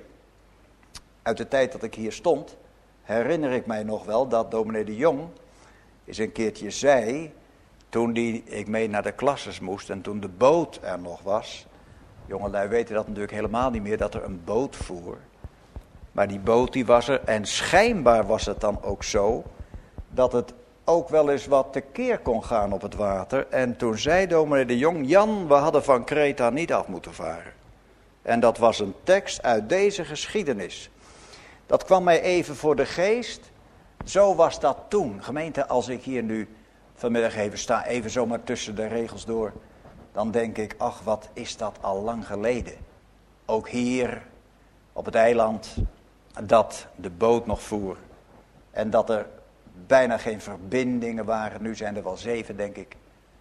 [SPEAKER 1] Uit de tijd dat ik hier stond, herinner ik mij nog wel dat dominee de Jong eens een keertje zei, toen ik mee naar de klasses moest en toen de boot er nog was. Jongelui weten dat natuurlijk helemaal niet meer, dat er een boot voer. Maar die boot die was er en schijnbaar was het dan ook zo dat het ook wel eens wat tekeer kon gaan op het water. En toen zei dominee de Jong, Jan, we hadden van Kreta niet af moeten varen. En dat was een tekst uit deze geschiedenis. Dat kwam mij even voor de geest. Zo was dat toen. Gemeente, als ik hier nu vanmiddag even sta, even zomaar tussen de regels door, dan denk ik, ach, wat is dat al lang geleden. Ook hier op het eiland, dat de boot nog voer. En dat er bijna geen verbindingen waren. Nu zijn er wel 7, denk ik.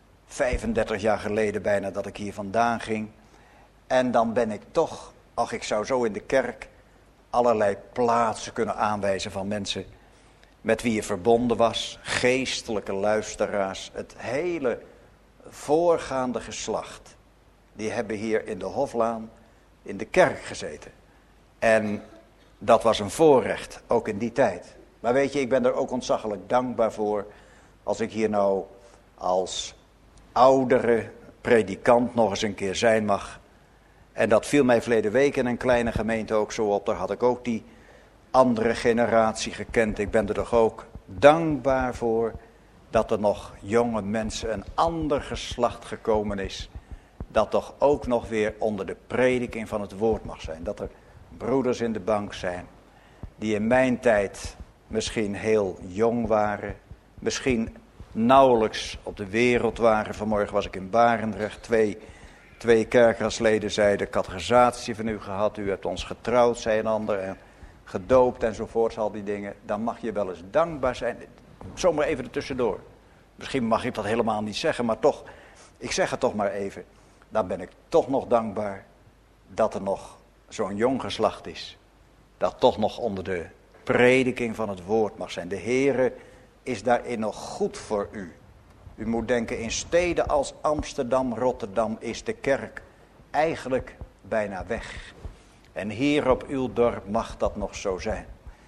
[SPEAKER 1] 35 jaar geleden bijna dat ik hier vandaan ging. En dan ben ik toch, ach, ik zou zo in de kerk allerlei plaatsen kunnen aanwijzen van mensen met wie je verbonden was. Geestelijke luisteraars. Het hele voorgaande geslacht. Die hebben hier in de Hoflaan in de kerk gezeten. En dat was een voorrecht, ook in die tijd. Maar weet je, ik ben er ook ontzaglijk dankbaar voor als ik hier nou als oudere predikant nog eens een keer zijn mag. En dat viel mij verleden week in een kleine gemeente ook zo op. Daar had ik ook die andere generatie gekend. Ik ben er toch ook dankbaar voor dat er nog jonge mensen, een ander geslacht gekomen is. Dat toch ook nog weer onder de prediking van het woord mag zijn. Dat er broeders in de bank zijn die in mijn tijd misschien heel jong waren. Misschien nauwelijks op de wereld waren. Vanmorgen was ik in Barendrecht. Twee kerkraadsleden zeiden, catechisatie van u gehad. U hebt ons getrouwd, zei een ander. En gedoopt enzovoort, al die dingen. Dan mag je wel eens dankbaar zijn. Zomaar even ertussendoor. Misschien mag ik dat helemaal niet zeggen, maar toch. Ik zeg het toch maar even. Dan ben ik toch nog dankbaar dat er nog zo'n jong geslacht is. Dat toch nog onder de prediking van het woord mag zijn. De Heere is daarin nog goed voor u. U moet denken, in steden als Amsterdam, Rotterdam is de kerk eigenlijk bijna weg. En hier op uw dorp mag dat nog zo zijn.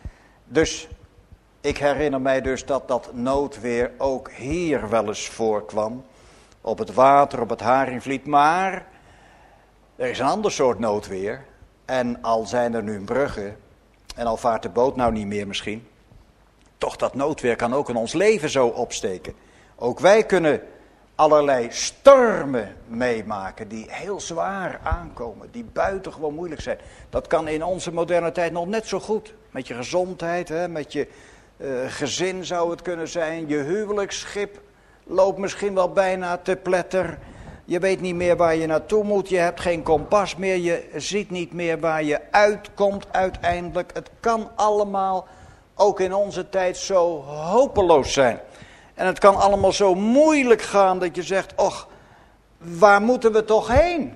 [SPEAKER 1] Dus ik herinner mij dus dat dat noodweer ook hier wel eens voorkwam. Op het water, op het Haringvliet. Maar er is een ander soort noodweer. En al zijn er nu bruggen. En al vaart de boot nou niet meer misschien. Toch dat noodweer kan ook in ons leven zo opsteken. Ook wij kunnen allerlei stormen meemaken die heel zwaar aankomen. Die buitengewoon moeilijk zijn. Dat kan in onze moderne tijd nog net zo goed. Met je gezondheid, hè, met je gezin zou het kunnen zijn. Je huwelijksschip loopt misschien wel bijna te pletter. Je weet niet meer waar je naartoe moet. Je hebt geen kompas meer. Je ziet niet meer waar je uitkomt uiteindelijk. Het kan allemaal ook in onze tijd zo hopeloos zijn. En het kan allemaal zo moeilijk gaan dat je zegt, och, waar moeten we toch heen?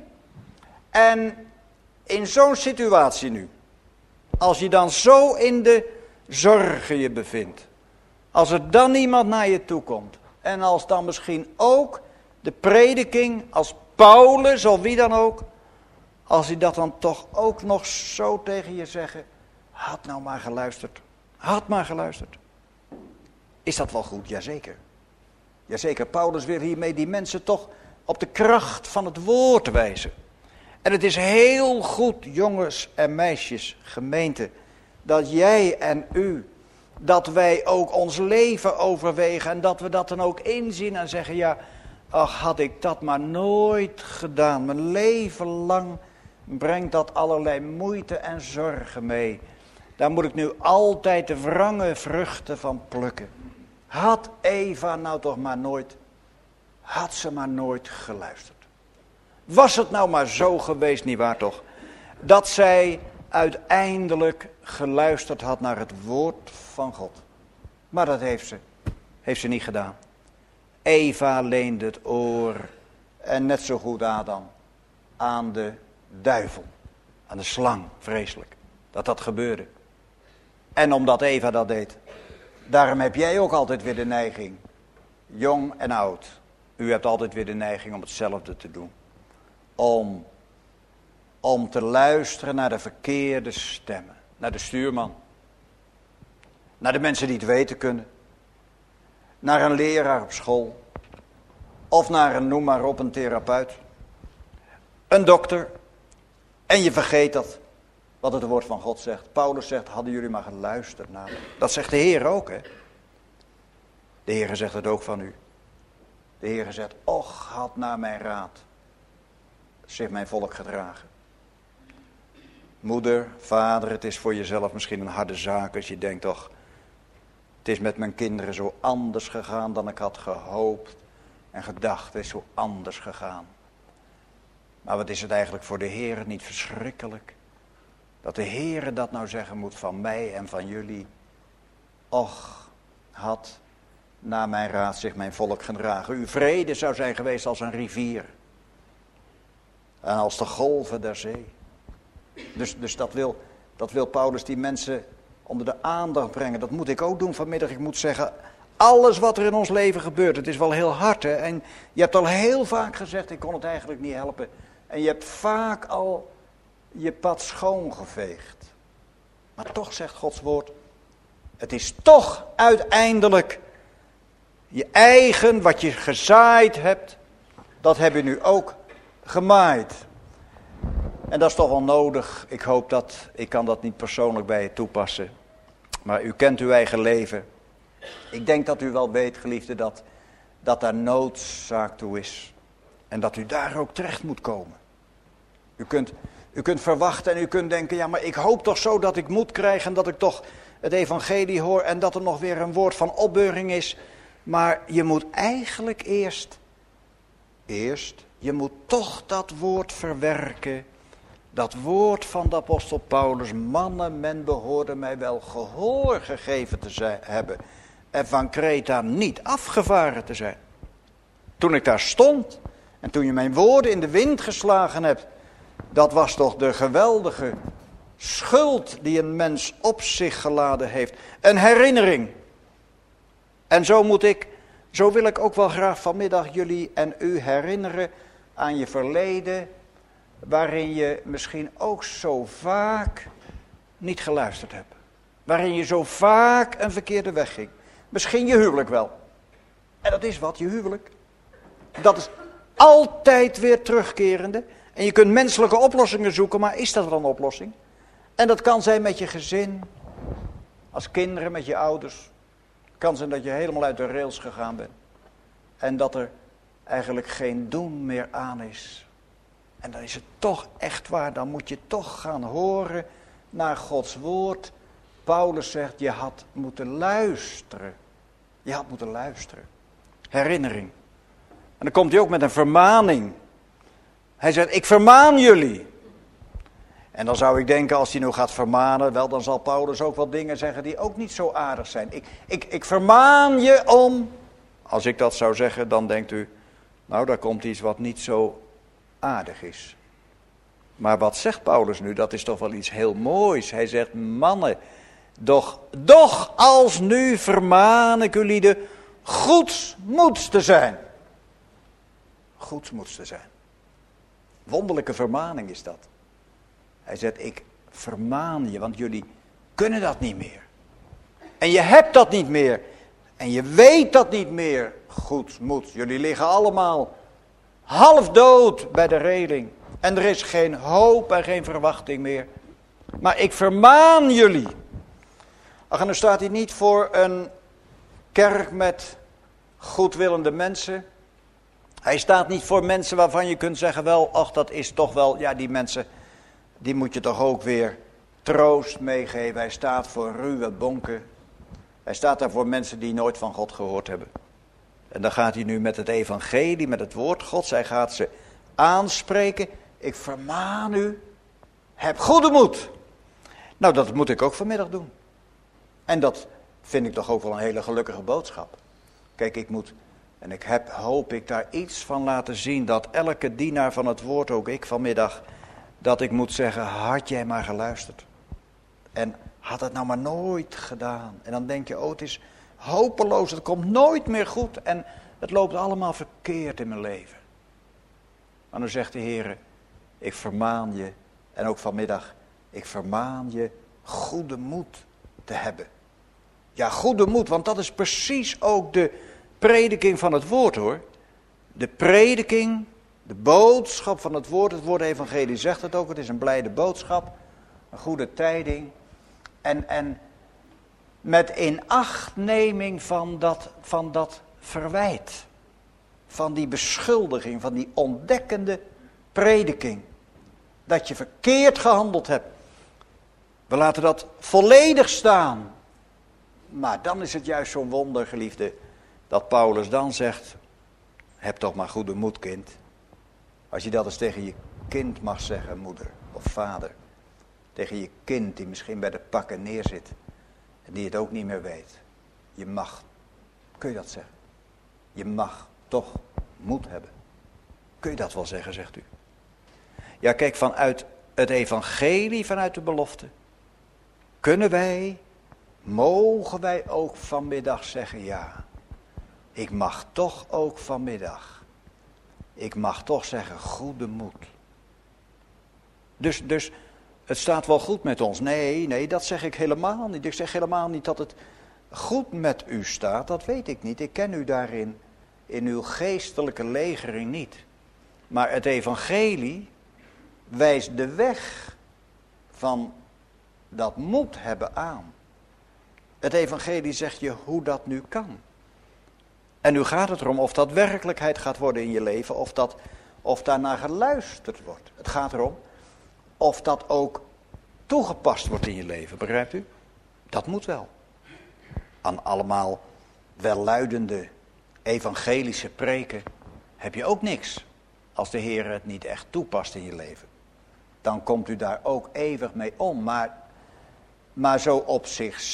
[SPEAKER 1] En in zo'n situatie nu, als je dan zo in de zorgen je bevindt, als er dan iemand naar je toe komt, en als dan misschien ook de prediking, als Paulus of wie dan ook, als hij dat dan toch ook nog zo tegen je zeggen, had nou maar geluisterd, had maar geluisterd. Is dat wel goed? Jazeker. Jazeker, Paulus wil hiermee die mensen toch op de kracht van het woord wijzen. En het is heel goed, jongens en meisjes, gemeente, dat jij en u, dat wij ook ons leven overwegen en dat we dat dan ook inzien en zeggen, ja, ach, had ik dat maar nooit gedaan. Mijn leven lang brengt dat allerlei moeite en zorgen mee. Daar moet ik nu altijd de wrange vruchten van plukken. Had Eva nou toch maar nooit, had ze maar nooit geluisterd. Was het nou maar zo geweest, nietwaar toch, dat zij uiteindelijk geluisterd had naar het woord van God. Maar dat heeft ze niet gedaan. Eva leende het oor, en net zo goed Adam, aan de duivel, aan de slang, vreselijk, dat gebeurde. En omdat Eva dat deed, daarom heb jij ook altijd weer de neiging, jong en oud, u hebt altijd weer de neiging om hetzelfde te doen. Om te luisteren naar de verkeerde stemmen, naar de stuurman, naar de mensen die het weten kunnen, naar een leraar op school, of naar een, noem maar op, een therapeut, een dokter, en je vergeet dat. Wat het woord van God zegt. Paulus zegt, hadden jullie maar geluisterd naar me. Dat zegt de Heer ook, hè. De Heere zegt het ook van u. De Heere zegt, och, had naar mijn raad zich mijn volk gedragen. Moeder, vader, het is voor jezelf misschien een harde zaak als je denkt, toch, het is met mijn kinderen zo anders gegaan dan ik had gehoopt en gedacht. Het is zo anders gegaan. Maar wat is het eigenlijk voor de Heere niet verschrikkelijk? Dat de Heere dat nou zeggen moet van mij en van jullie. Och, had naar mijn raad zich mijn volk gedragen. Uw vrede zou zijn geweest als een rivier. En als de golven der zee. Dus dat wil Paulus die mensen onder de aandacht brengen. Dat moet ik ook doen vanmiddag. Ik moet zeggen, alles wat er in ons leven gebeurt, het is wel heel hard. Hè? En je hebt al heel vaak gezegd, ik kon het eigenlijk niet helpen. En je hebt vaak al je pad schoongeveegd. Maar toch zegt Gods woord, het is toch uiteindelijk je eigen, wat je gezaaid hebt, dat heb je nu ook gemaaid. En dat is toch wel nodig. Ik kan dat niet persoonlijk bij je toepassen. Maar u kent uw eigen leven. Ik denk dat u wel weet, geliefde, dat daar noodzaak toe is. En dat u daar ook terecht moet komen. U kunt verwachten en u kunt denken, ja, maar ik hoop toch zo dat ik moed krijg en dat ik toch het evangelie hoor en dat er nog weer een woord van opbeuring is. Maar je moet eigenlijk eerst, je moet toch dat woord verwerken. Dat woord van de apostel Paulus, mannen, men behoorde mij wel gehoor gegeven te hebben. En van Kreta niet afgevaren te zijn. Toen ik daar stond en toen je mijn woorden in de wind geslagen hebt. Dat was toch de geweldige schuld die een mens op zich geladen heeft. Een herinnering. En zo wil ik ook wel graag vanmiddag jullie en u herinneren aan je verleden. Waarin je misschien ook zo vaak niet geluisterd hebt. Waarin je zo vaak een verkeerde weg ging. Misschien je huwelijk wel. En dat is wat, je huwelijk. Dat is altijd weer terugkerende. En je kunt menselijke oplossingen zoeken, maar is dat wel een oplossing? En dat kan zijn met je gezin. Als kinderen, met je ouders. Het kan zijn dat je helemaal uit de rails gegaan bent. En dat er eigenlijk geen doen meer aan is. En dan is het toch echt waar, dan moet je toch gaan horen naar Gods woord. Paulus zegt, je had moeten luisteren. Je had moeten luisteren. Herinnering. En dan komt hij ook met een vermaning. Hij zegt, ik vermaan jullie. En dan zou ik denken, als hij nu gaat vermanen, wel, dan zal Paulus ook wel dingen zeggen die ook niet zo aardig zijn. Ik vermaan je om. Als ik dat zou zeggen, dan denkt u, nou, daar komt iets wat niet zo aardig is. Maar wat zegt Paulus nu? Dat is toch wel iets heel moois. Hij zegt, mannen, doch als nu vermaan ik jullie de goedsmoeds te zijn. Goedsmoeds te zijn. Wonderlijke vermaning is dat. Hij zegt, ik vermaan je, want jullie kunnen dat niet meer. En je hebt dat niet meer. En je weet dat niet meer. Goedsmoed. Jullie liggen allemaal half dood bij de reling. En er is geen hoop en geen verwachting meer. Maar ik vermaan jullie. Ach, en dan staat hij niet voor een kerk met goedwillende mensen. Hij staat niet voor mensen waarvan je kunt zeggen, wel, ach, dat is toch wel, ja, die mensen, die moet je toch ook weer troost meegeven. Hij staat voor ruwe bonken. Hij staat daar voor mensen die nooit van God gehoord hebben. En dan gaat hij nu met het evangelie, met het woord Gods, hij gaat ze aanspreken. Ik vermaan u, heb goede moed. Nou, dat moet ik ook vanmiddag doen. En dat vind ik toch ook wel een hele gelukkige boodschap. Kijk, hoop ik daar iets van laten zien, dat elke dienaar van het woord, ook ik vanmiddag, dat ik moet zeggen, had jij maar geluisterd. En had het nou maar nooit gedaan. En dan denk je, oh, het is hopeloos, het komt nooit meer goed en het loopt allemaal verkeerd in mijn leven. Maar dan zegt de Heer, ik vermaan je, en ook vanmiddag, ik vermaan je goede moed te hebben. Ja, goede moed, want dat is precies ook de prediking van het woord, hoor. De prediking, de boodschap van het woord evangelie zegt het ook, het is een blijde boodschap, een goede tijding. En met inachtneming van dat verwijt. Van die beschuldiging, van die ontdekkende prediking. Dat je verkeerd gehandeld hebt. We laten dat volledig staan. Maar dan is het juist zo'n wonder, geliefde, dat Paulus dan zegt, heb toch maar goede moed, kind. Als je dat eens tegen je kind mag zeggen, moeder of vader. Tegen je kind die misschien bij de pakken neerzit. En die het ook niet meer weet. Je mag, kun je dat zeggen? Je mag toch moed hebben. Kun je dat wel zeggen, zegt u? Ja, kijk, vanuit het evangelie, vanuit de belofte. Mogen wij ook vanmiddag zeggen, ja. Ik mag toch ook vanmiddag. Ik mag toch zeggen, goede moed. Dus het staat wel goed met ons. Nee, dat zeg ik helemaal niet. Ik zeg helemaal niet dat het goed met u staat. Dat weet ik niet. Ik ken u daarin, in uw geestelijke legering niet. Maar het evangelie wijst de weg van dat moed hebben aan. Het evangelie zegt je hoe dat nu kan. En nu gaat het erom of dat werkelijkheid gaat worden in je leven, of daarnaar geluisterd wordt. Het gaat erom of dat ook toegepast wordt in je leven, begrijpt u? Dat moet wel. Aan allemaal welluidende evangelische preken heb je ook niks. Als de Heer het niet echt toepast in je leven. Dan komt u daar ook eeuwig mee om. Maar zo op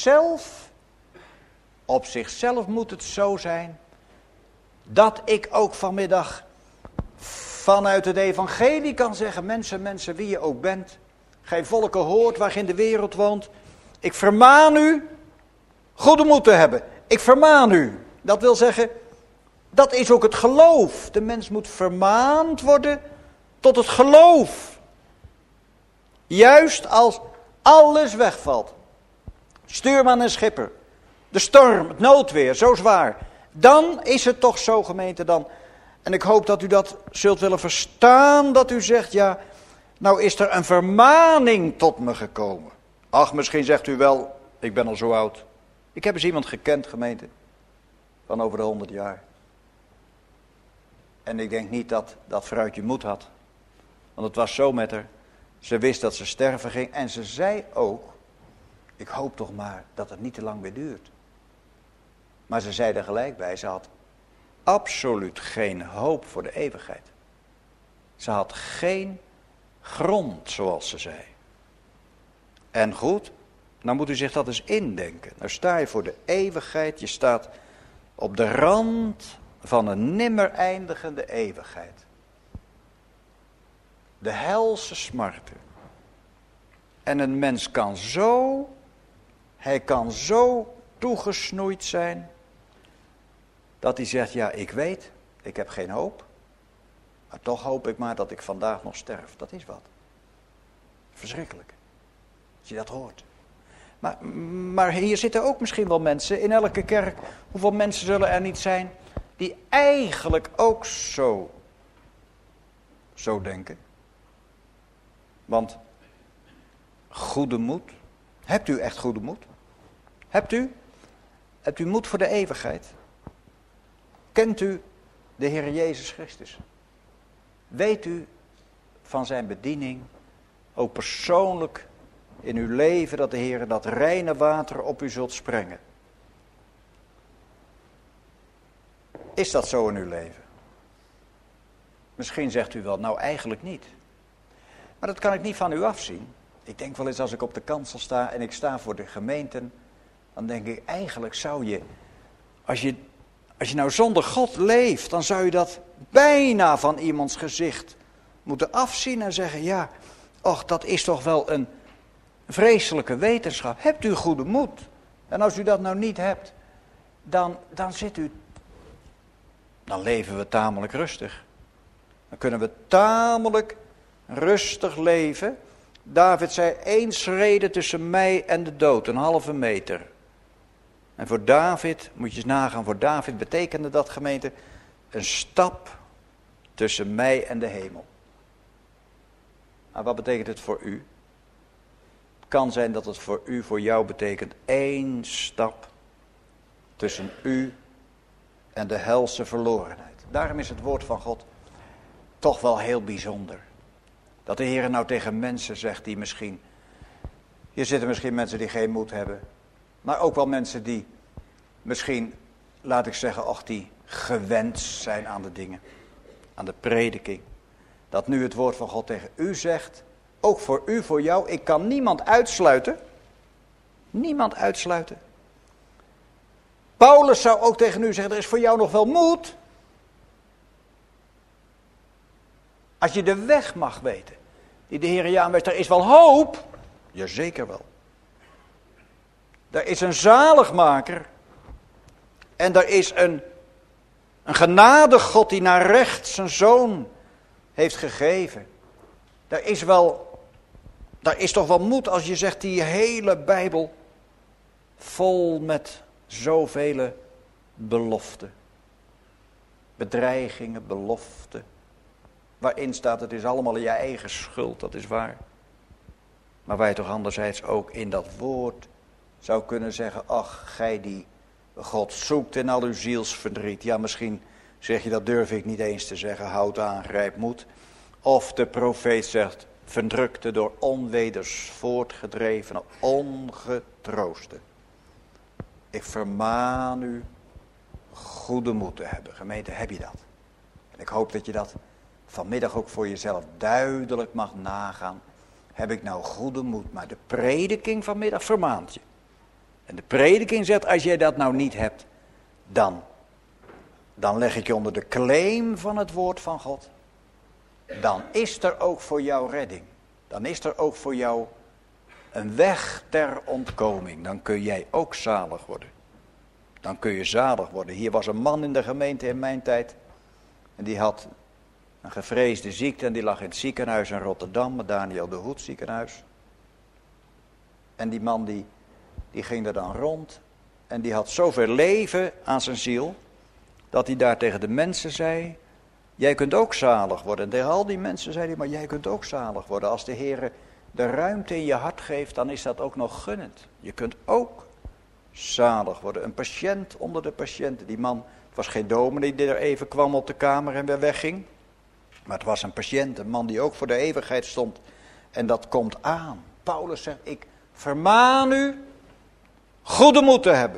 [SPEAKER 1] zichzelf moet het zo zijn dat ik ook vanmiddag vanuit het evangelie kan zeggen, mensen wie je ook bent, gij volken hoort waar in de wereld woont, ik vermaan u goede moed te hebben. Ik vermaan u. Dat wil zeggen, dat is ook het geloof. De mens moet vermaand worden tot het geloof. Juist als alles wegvalt. Stuurman en schipper. De storm, het noodweer, zo zwaar. Dan is het toch zo, gemeente, dan. En ik hoop dat u dat zult willen verstaan, dat u zegt, ja, nou is er een vermaning tot me gekomen. Ach, misschien zegt u wel, ik ben al zo oud. Ik heb eens iemand gekend, gemeente, van over de 100 jaar. En ik denk niet dat dat vrouwtje moed had. Want het was zo met haar. Ze wist dat ze sterven ging. En ze zei ook, ik hoop toch maar dat het niet te lang meer duurt. Maar ze zei er gelijk bij, ze had absoluut geen hoop voor de eeuwigheid. Ze had geen grond, zoals ze zei. En goed, nou moet u zich dat eens indenken. Nou sta je voor de eeuwigheid, je staat op de rand van een nimmer eindigende eeuwigheid. De helse smarten. En een mens kan zo toegesnoeid zijn, dat hij zegt, ja, ik weet, ik heb geen hoop, maar toch hoop ik maar dat ik vandaag nog sterf. Dat is wat. Verschrikkelijk. Als je dat hoort. Maar hier zitten ook misschien wel mensen, in elke kerk, hoeveel mensen zullen er niet zijn, die eigenlijk ook zo denken. Want goede moed, hebt u echt goede moed? Hebt u moed voor de eeuwigheid? Kent u de Heer Jezus Christus? Weet u van zijn bediening, ook persoonlijk in uw leven, dat de Heer dat reine water op u zult sprengen? Is dat zo in uw leven? Misschien zegt u wel, nou eigenlijk niet. Maar dat kan ik niet van u afzien. Ik denk wel eens als ik op de kansel sta en ik sta voor de gemeenten, dan denk ik eigenlijk zou je, als je nou zonder God leeft, dan zou je dat bijna van iemands gezicht moeten afzien en zeggen, ja, och, dat is toch wel een vreselijke wetenschap. Hebt u goede moed? En als u dat nou niet hebt, dan leven we tamelijk rustig. Dan kunnen we tamelijk rustig leven. David zei, 1 schrede tussen mij en de dood, 1,5 meter. En voor David, moet je eens nagaan, voor David betekende dat, gemeente, een stap tussen mij en de hemel. Maar wat betekent het voor u? kan zijn dat het voor u, voor jou betekent 1 stap tussen u en de helse verlorenheid. Daarom is het woord van God toch wel heel bijzonder. Dat de Heer nou tegen mensen zegt die misschien... Hier zitten misschien mensen die geen moed hebben. Maar ook wel mensen die misschien, laat ik zeggen, die gewend zijn aan de dingen. Aan de prediking. Dat nu het woord van God tegen u zegt. Ook voor u, voor jou. Ik kan niemand uitsluiten. Niemand uitsluiten. Paulus zou ook tegen u zeggen, er is voor jou nog wel moed. Als je de weg mag weten, die de Heer je aanwijst, er is wel hoop. Jazeker wel. Er is een zaligmaker. En er is een genadig God die naar rechts zijn zoon heeft gegeven. Er is toch wel moed als je zegt die hele Bijbel vol met zoveel beloften. Bedreigingen, beloften. Waarin staat het is allemaal je eigen schuld, dat is waar. Maar waar je toch anderzijds ook in dat woord zou kunnen zeggen, ach, gij die God zoekt in al uw zielsverdriet. Ja, misschien zeg je, dat durf ik niet eens te zeggen, houd aan, grijp moed. Of de profeet zegt, verdrukte door onweders voortgedreven, ongetroosten. Ik vermaan u goede moed te hebben. Gemeente, heb je dat? En ik hoop dat je dat vanmiddag ook voor jezelf duidelijk mag nagaan. Heb ik nou goede moed? Maar de prediking vanmiddag vermaant je. En de prediking zegt, als jij dat nou niet hebt, dan leg ik je onder de claim van het woord van God. Dan is er ook voor jou redding. Dan is er ook voor jou een weg ter ontkoming. Dan kun jij ook zalig worden. Dan kun je zalig worden. Hier was een man in de gemeente in mijn tijd. En die had een gevreesde ziekte en die lag in het ziekenhuis in Rotterdam. Het Daniel de Hoed ziekenhuis. En die man die ging er dan rond. En die had zoveel leven aan zijn ziel. Dat hij daar tegen de mensen zei. Jij kunt ook zalig worden. En tegen al die mensen zei hij, maar jij kunt ook zalig worden. Als de Heer de ruimte in je hart geeft, dan is dat ook nog gunnend. Je kunt ook zalig worden. Een patiënt onder de patiënten. Die man, het was geen dominee die er even kwam op de kamer en weer wegging. Maar het was een patiënt, een man die ook voor de eeuwigheid stond. En dat komt aan. Paulus zegt, ik vermaan u goede moed te hebben.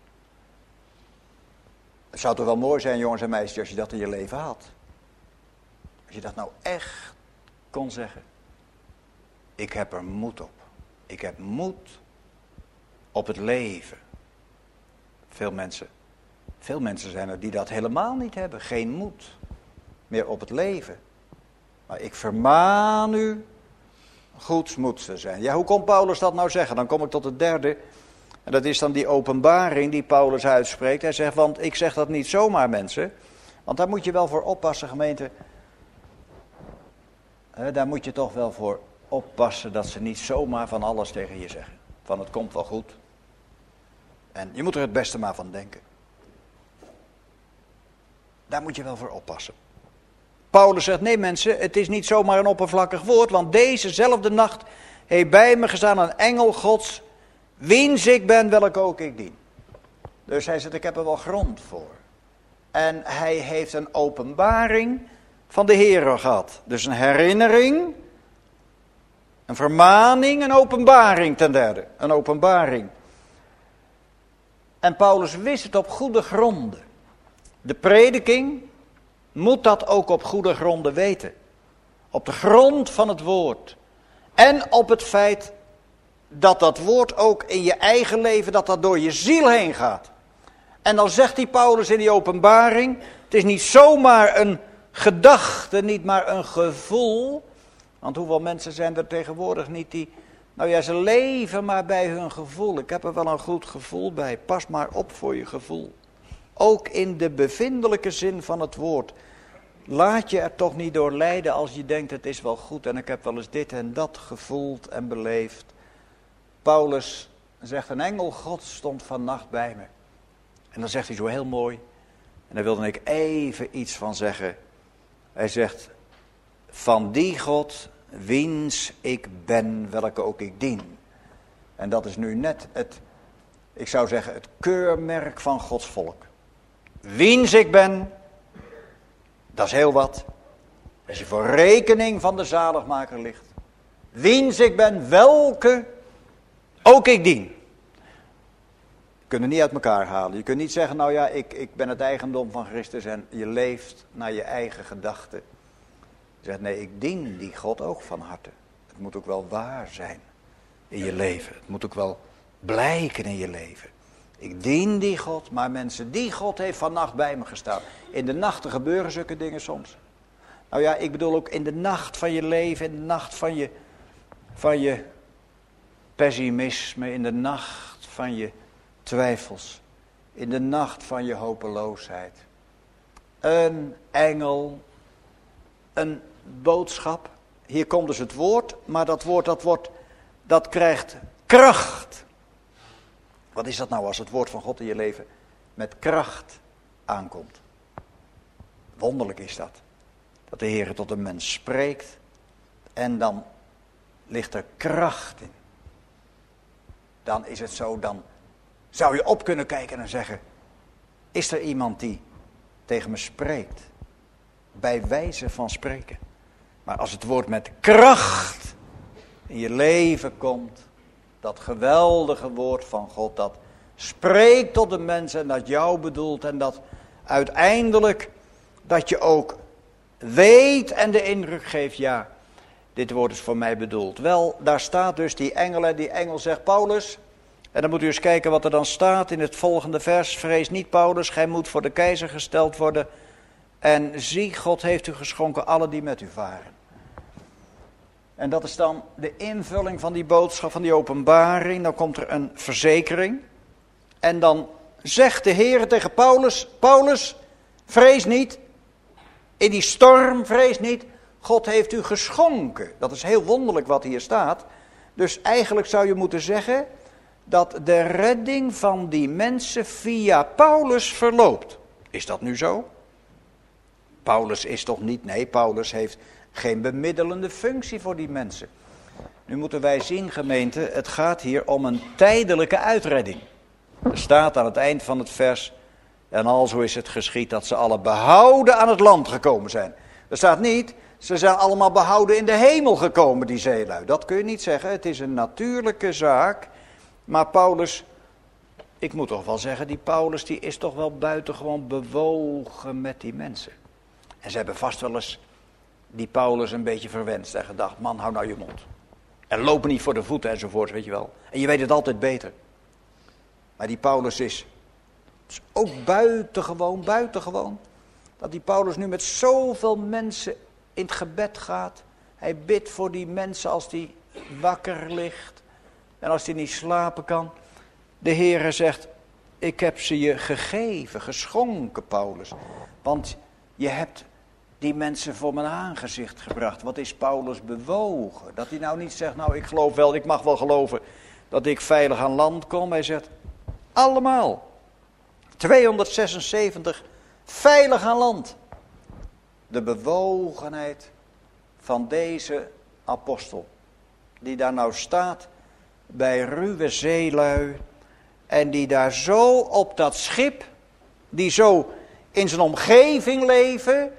[SPEAKER 1] Het zou toch wel mooi zijn, jongens en meisjes, als je dat in je leven had. Als je dat nou echt kon zeggen. Ik heb er moed op. Ik heb moed op het leven. Veel mensen zijn er die dat helemaal niet hebben. Geen moed meer op het leven. Maar ik vermaan u goedsmoeds te zijn. Ja, hoe kon Paulus dat nou zeggen? Dan kom ik tot het derde. En dat is dan die openbaring die Paulus uitspreekt. Hij zegt, want ik zeg dat niet zomaar, mensen. Want daar moet je wel voor oppassen, gemeente. Daar moet je toch wel voor oppassen dat ze niet zomaar van alles tegen je zeggen. Van het komt wel goed. En je moet er het beste maar van denken. Daar moet je wel voor oppassen. Paulus zegt, nee mensen, het is niet zomaar een oppervlakkig woord. Want dezezelfde nacht heeft bij me gestaan een engel Gods, wiens ik ben, welke ook ik dien. Dus hij zegt, ik heb er wel grond voor. En hij heeft een openbaring van de Heere gehad. Dus een herinnering, een vermaning, een openbaring ten derde. Een openbaring. En Paulus wist het op goede gronden. De prediking moet dat ook op goede gronden weten. Op de grond van het woord. En op het feit dat dat woord ook in je eigen leven, dat door je ziel heen gaat. En dan zegt die Paulus in die openbaring, het is niet zomaar een gedachte, niet maar een gevoel. Want hoeveel mensen zijn er tegenwoordig niet die, nou ja, ze leven maar bij hun gevoel. Ik heb er wel een goed gevoel bij, pas maar op voor je gevoel. Ook in de bevindelijke zin van het woord. Laat je er toch niet door leiden als je denkt het is wel goed en ik heb wel eens dit en dat gevoeld en beleefd. Paulus zegt, een engel God stond vannacht bij me. En dan zegt hij zo heel mooi, en daar wilde ik even iets van zeggen. Hij zegt, van die God wiens ik ben, welke ook ik dien. En dat is nu net ik zou zeggen, het keurmerk van Gods volk. Wiens ik ben, dat is heel wat. Als je voor rekening van de zaligmaker ligt. Wiens ik ben, welke ook ik dien. Je kunt het niet uit elkaar halen. Je kunt niet zeggen, nou ja, ik ben het eigendom van Christus en je leeft naar je eigen gedachten. Je zegt, nee, ik dien die God ook van harte. Het moet ook wel waar zijn in je leven. Het moet ook wel blijken in je leven. Ik dien die God, maar mensen, die God heeft vannacht bij me gestaan. In de nachten gebeuren zulke dingen soms. Nou ja, ik bedoel ook in de nacht van je leven, in de nacht van je pessimisme, in de nacht van je twijfels, in de nacht van je hopeloosheid. Een engel, een boodschap. Hier komt dus het woord, maar dat woord dat krijgt kracht. Wat is dat nou als het woord van God in je leven met kracht aankomt? Wonderlijk is dat. Dat de Heer tot een mens spreekt en dan ligt er kracht in. Dan is het zo, dan zou je op kunnen kijken en zeggen, is er iemand die tegen me spreekt? Bij wijze van spreken. Maar als het woord met kracht in je leven komt, dat geweldige woord van God, dat spreekt tot de mens en dat jou bedoelt en dat uiteindelijk dat je ook weet en de indruk geeft, ja, dit woord is voor mij bedoeld. Wel, daar staat dus die engel en die engel zegt, Paulus, en dan moet u eens kijken wat er dan staat in het volgende vers. Vrees niet, Paulus, gij moet voor de keizer gesteld worden. En zie, God heeft u geschonken alle die met u varen. En dat is dan de invulling van die boodschap, van die openbaring. Dan komt er een verzekering. En dan zegt de Heer tegen Paulus, Paulus, vrees niet. In die storm, vrees niet. God heeft u geschonken. Dat is heel wonderlijk wat hier staat. Dus eigenlijk zou je moeten zeggen dat de redding van die mensen via Paulus verloopt. Is dat nu zo? Paulus is toch niet? Nee, Paulus heeft geen bemiddelende functie voor die mensen. Nu moeten wij zien, gemeente, het gaat hier om een tijdelijke uitredding. Er staat aan het eind van het vers, en alzo is het geschied dat ze alle behouden aan het land gekomen zijn. Er staat niet, ze zijn allemaal behouden in de hemel gekomen, die zeelui. Dat kun je niet zeggen, het is een natuurlijke zaak. Maar Paulus, ik moet toch wel zeggen, die Paulus die is toch wel buitengewoon bewogen met die mensen. En ze hebben vast wel eens die Paulus een beetje verwenst en gedacht, man, hou nou je mond. En loop niet voor de voeten enzovoort, weet je wel. En je weet het altijd beter. Maar die Paulus is ook buitengewoon. Dat die Paulus nu met zoveel mensen in het gebed gaat. Hij bidt voor die mensen als die wakker ligt. En als hij niet slapen kan. De Heere zegt, ik heb ze je gegeven, geschonken, Paulus. Want je hebt die mensen voor mijn aangezicht gebracht. Wat is Paulus bewogen? Dat hij nou niet zegt, nou ik geloof wel, ik mag wel geloven dat ik veilig aan land kom. Hij zegt, allemaal. 276 veilig aan land. De bewogenheid van deze apostel. Die daar nou staat bij ruwe zeelui. En die daar zo op dat schip, die zo in zijn omgeving leven.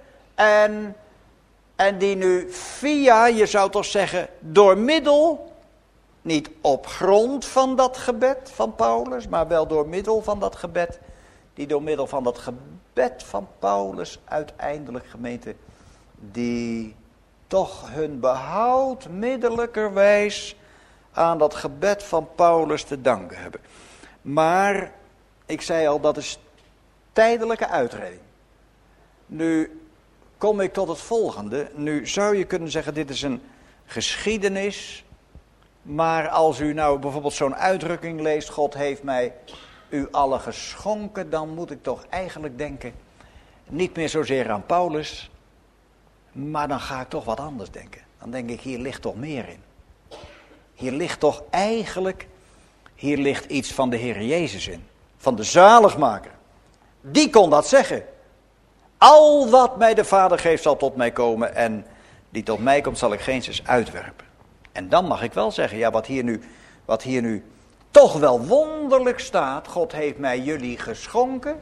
[SPEAKER 1] En die nu via, je zou toch zeggen, door middel, niet op grond van dat gebed van Paulus, maar wel door middel van dat gebed, die door middel van dat gebed van Paulus uiteindelijk, gemeente, die toch hun behoud middelijkerwijs aan dat gebed van Paulus te danken hebben. Maar, ik zei al, dat is tijdelijke uitredding. Nu kom ik tot het volgende. Nu zou je kunnen zeggen, dit is een geschiedenis. Maar als u nou bijvoorbeeld zo'n uitdrukking leest, God heeft mij u allen geschonken, dan moet ik toch eigenlijk denken, niet meer zozeer aan Paulus, maar dan ga ik toch wat anders denken. Dan denk ik, hier ligt toch meer in. Hier ligt toch eigenlijk, hier ligt iets van de Heer Jezus in. Van de zaligmaker. Die kon dat zeggen. Al wat mij de Vader geeft zal tot mij komen en die tot mij komt zal ik geenszins uitwerpen. En dan mag ik wel zeggen, ja wat hier nu toch wel wonderlijk staat, God heeft mij jullie geschonken.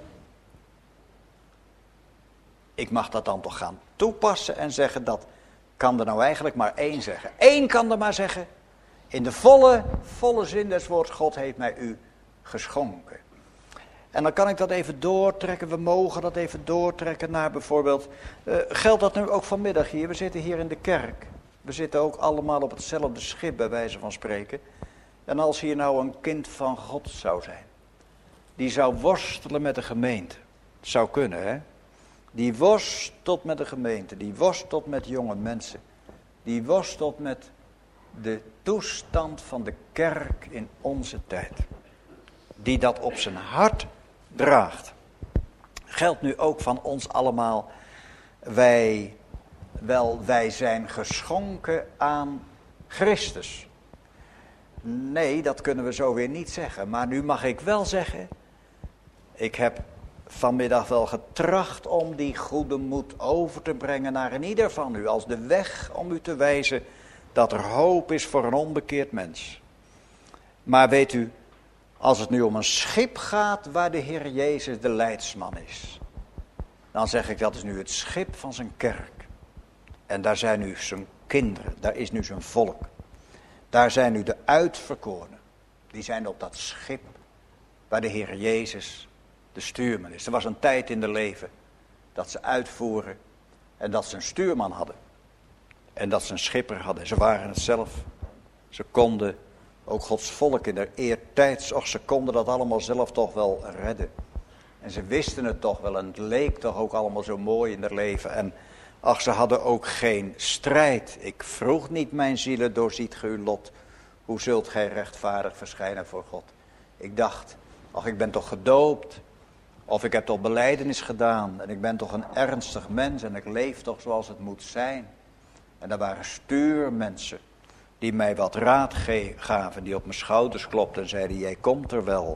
[SPEAKER 1] Ik mag dat dan toch gaan toepassen en zeggen, dat kan er nou eigenlijk maar één zeggen. Eén kan er maar zeggen, in de volle zin des woords, God heeft mij u geschonken. En dan kan ik dat even doortrekken, we mogen dat even doortrekken naar bijvoorbeeld, geldt dat nu ook vanmiddag hier, we zitten hier in de kerk. We zitten ook allemaal op hetzelfde schip, bij wijze van spreken. En als hier nou een kind van God zou zijn, die zou worstelen met de gemeente. Het zou kunnen, hè? Die worstelt met de gemeente, die worstelt met jonge mensen. Die worstelt met de toestand van de kerk in onze tijd. Die dat op zijn hart draagt. Geldt nu ook van ons allemaal. Wij zijn geschonken aan Christus. Nee, dat kunnen we zo weer niet zeggen. Maar nu mag ik wel zeggen, ik heb vanmiddag wel getracht om die goede moed over te brengen naar een ieder van u. Als de weg om u te wijzen dat er hoop is voor een onbekeerd mens. Maar weet u, als het nu om een schip gaat waar de Heer Jezus de leidsman is. Dan zeg ik, dat is nu het schip van zijn kerk. En daar zijn nu zijn kinderen, daar is nu zijn volk. Daar zijn nu de uitverkorenen. Die zijn op dat schip waar de Heer Jezus de stuurman is. Er was een tijd in de leven dat ze uitvoeren en dat ze een stuurman hadden. En dat ze een schipper hadden. Ze waren het zelf. Ze konden, ook Gods volk in de eertijds, ze konden dat allemaal zelf toch wel redden. En ze wisten het toch wel en het leek toch ook allemaal zo mooi in haar leven. En ze hadden ook geen strijd. Ik vroeg niet, mijn zielen, doorziet ge uw lot. Hoe zult gij rechtvaardig verschijnen voor God? Ik dacht, ik ben toch gedoopt. Of ik heb toch belijdenis gedaan. En ik ben toch een ernstig mens. En ik leef toch zoals het moet zijn. En er waren stuurmensen die mij wat raad gaven. Die op mijn schouders klopten en zeiden, jij komt er wel.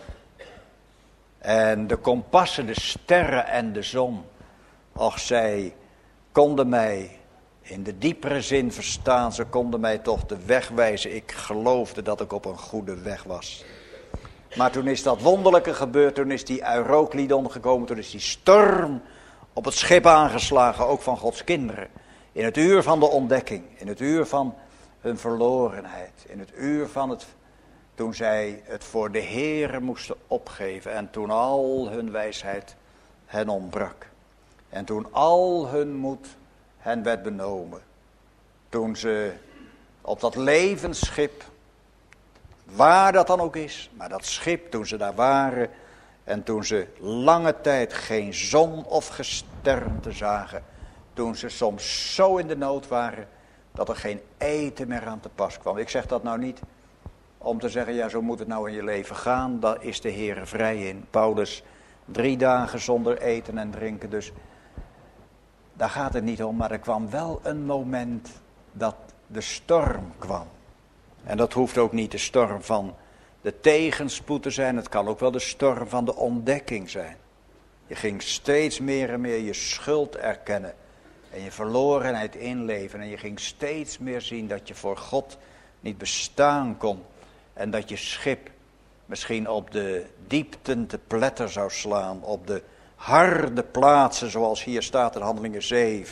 [SPEAKER 1] En de kompassen, de sterren en de zon. Zij konden mij in de diepere zin verstaan. Ze konden mij toch de weg wijzen. Ik geloofde dat ik op een goede weg was. Maar toen is dat wonderlijke gebeurd. Toen is die Euroclydon gekomen. Toen is die storm op het schip aangeslagen. Ook van Gods kinderen. In het uur van de ontdekking. In het uur van hun verlorenheid. In het uur van toen zij het voor de Heere moesten opgeven. En toen al hun wijsheid hen ontbrak. En toen al hun moed hen werd benomen. Toen ze op dat levensschip, waar dat dan ook is, maar dat schip, toen ze daar waren. En toen ze lange tijd geen zon of gesternte zagen. Toen ze soms zo in de nood waren, dat er geen eten meer aan te pas kwam. Ik zeg dat nou niet om te zeggen, ja, zo moet het nou in je leven gaan. Daar is de Heere vrij in. Paulus 3 dagen zonder eten en drinken, dus daar gaat het niet om. Maar er kwam wel een moment dat de storm kwam. En dat hoeft ook niet de storm van de tegenspoed te zijn. Het kan ook wel de storm van de ontdekking zijn. Je ging steeds meer en meer je schuld erkennen. En je verlorenheid inleven. En je ging steeds meer zien dat je voor God niet bestaan kon. En dat je schip misschien op de diepten te pletter zou slaan. Op de harde plaatsen, zoals hier staat in Handelingen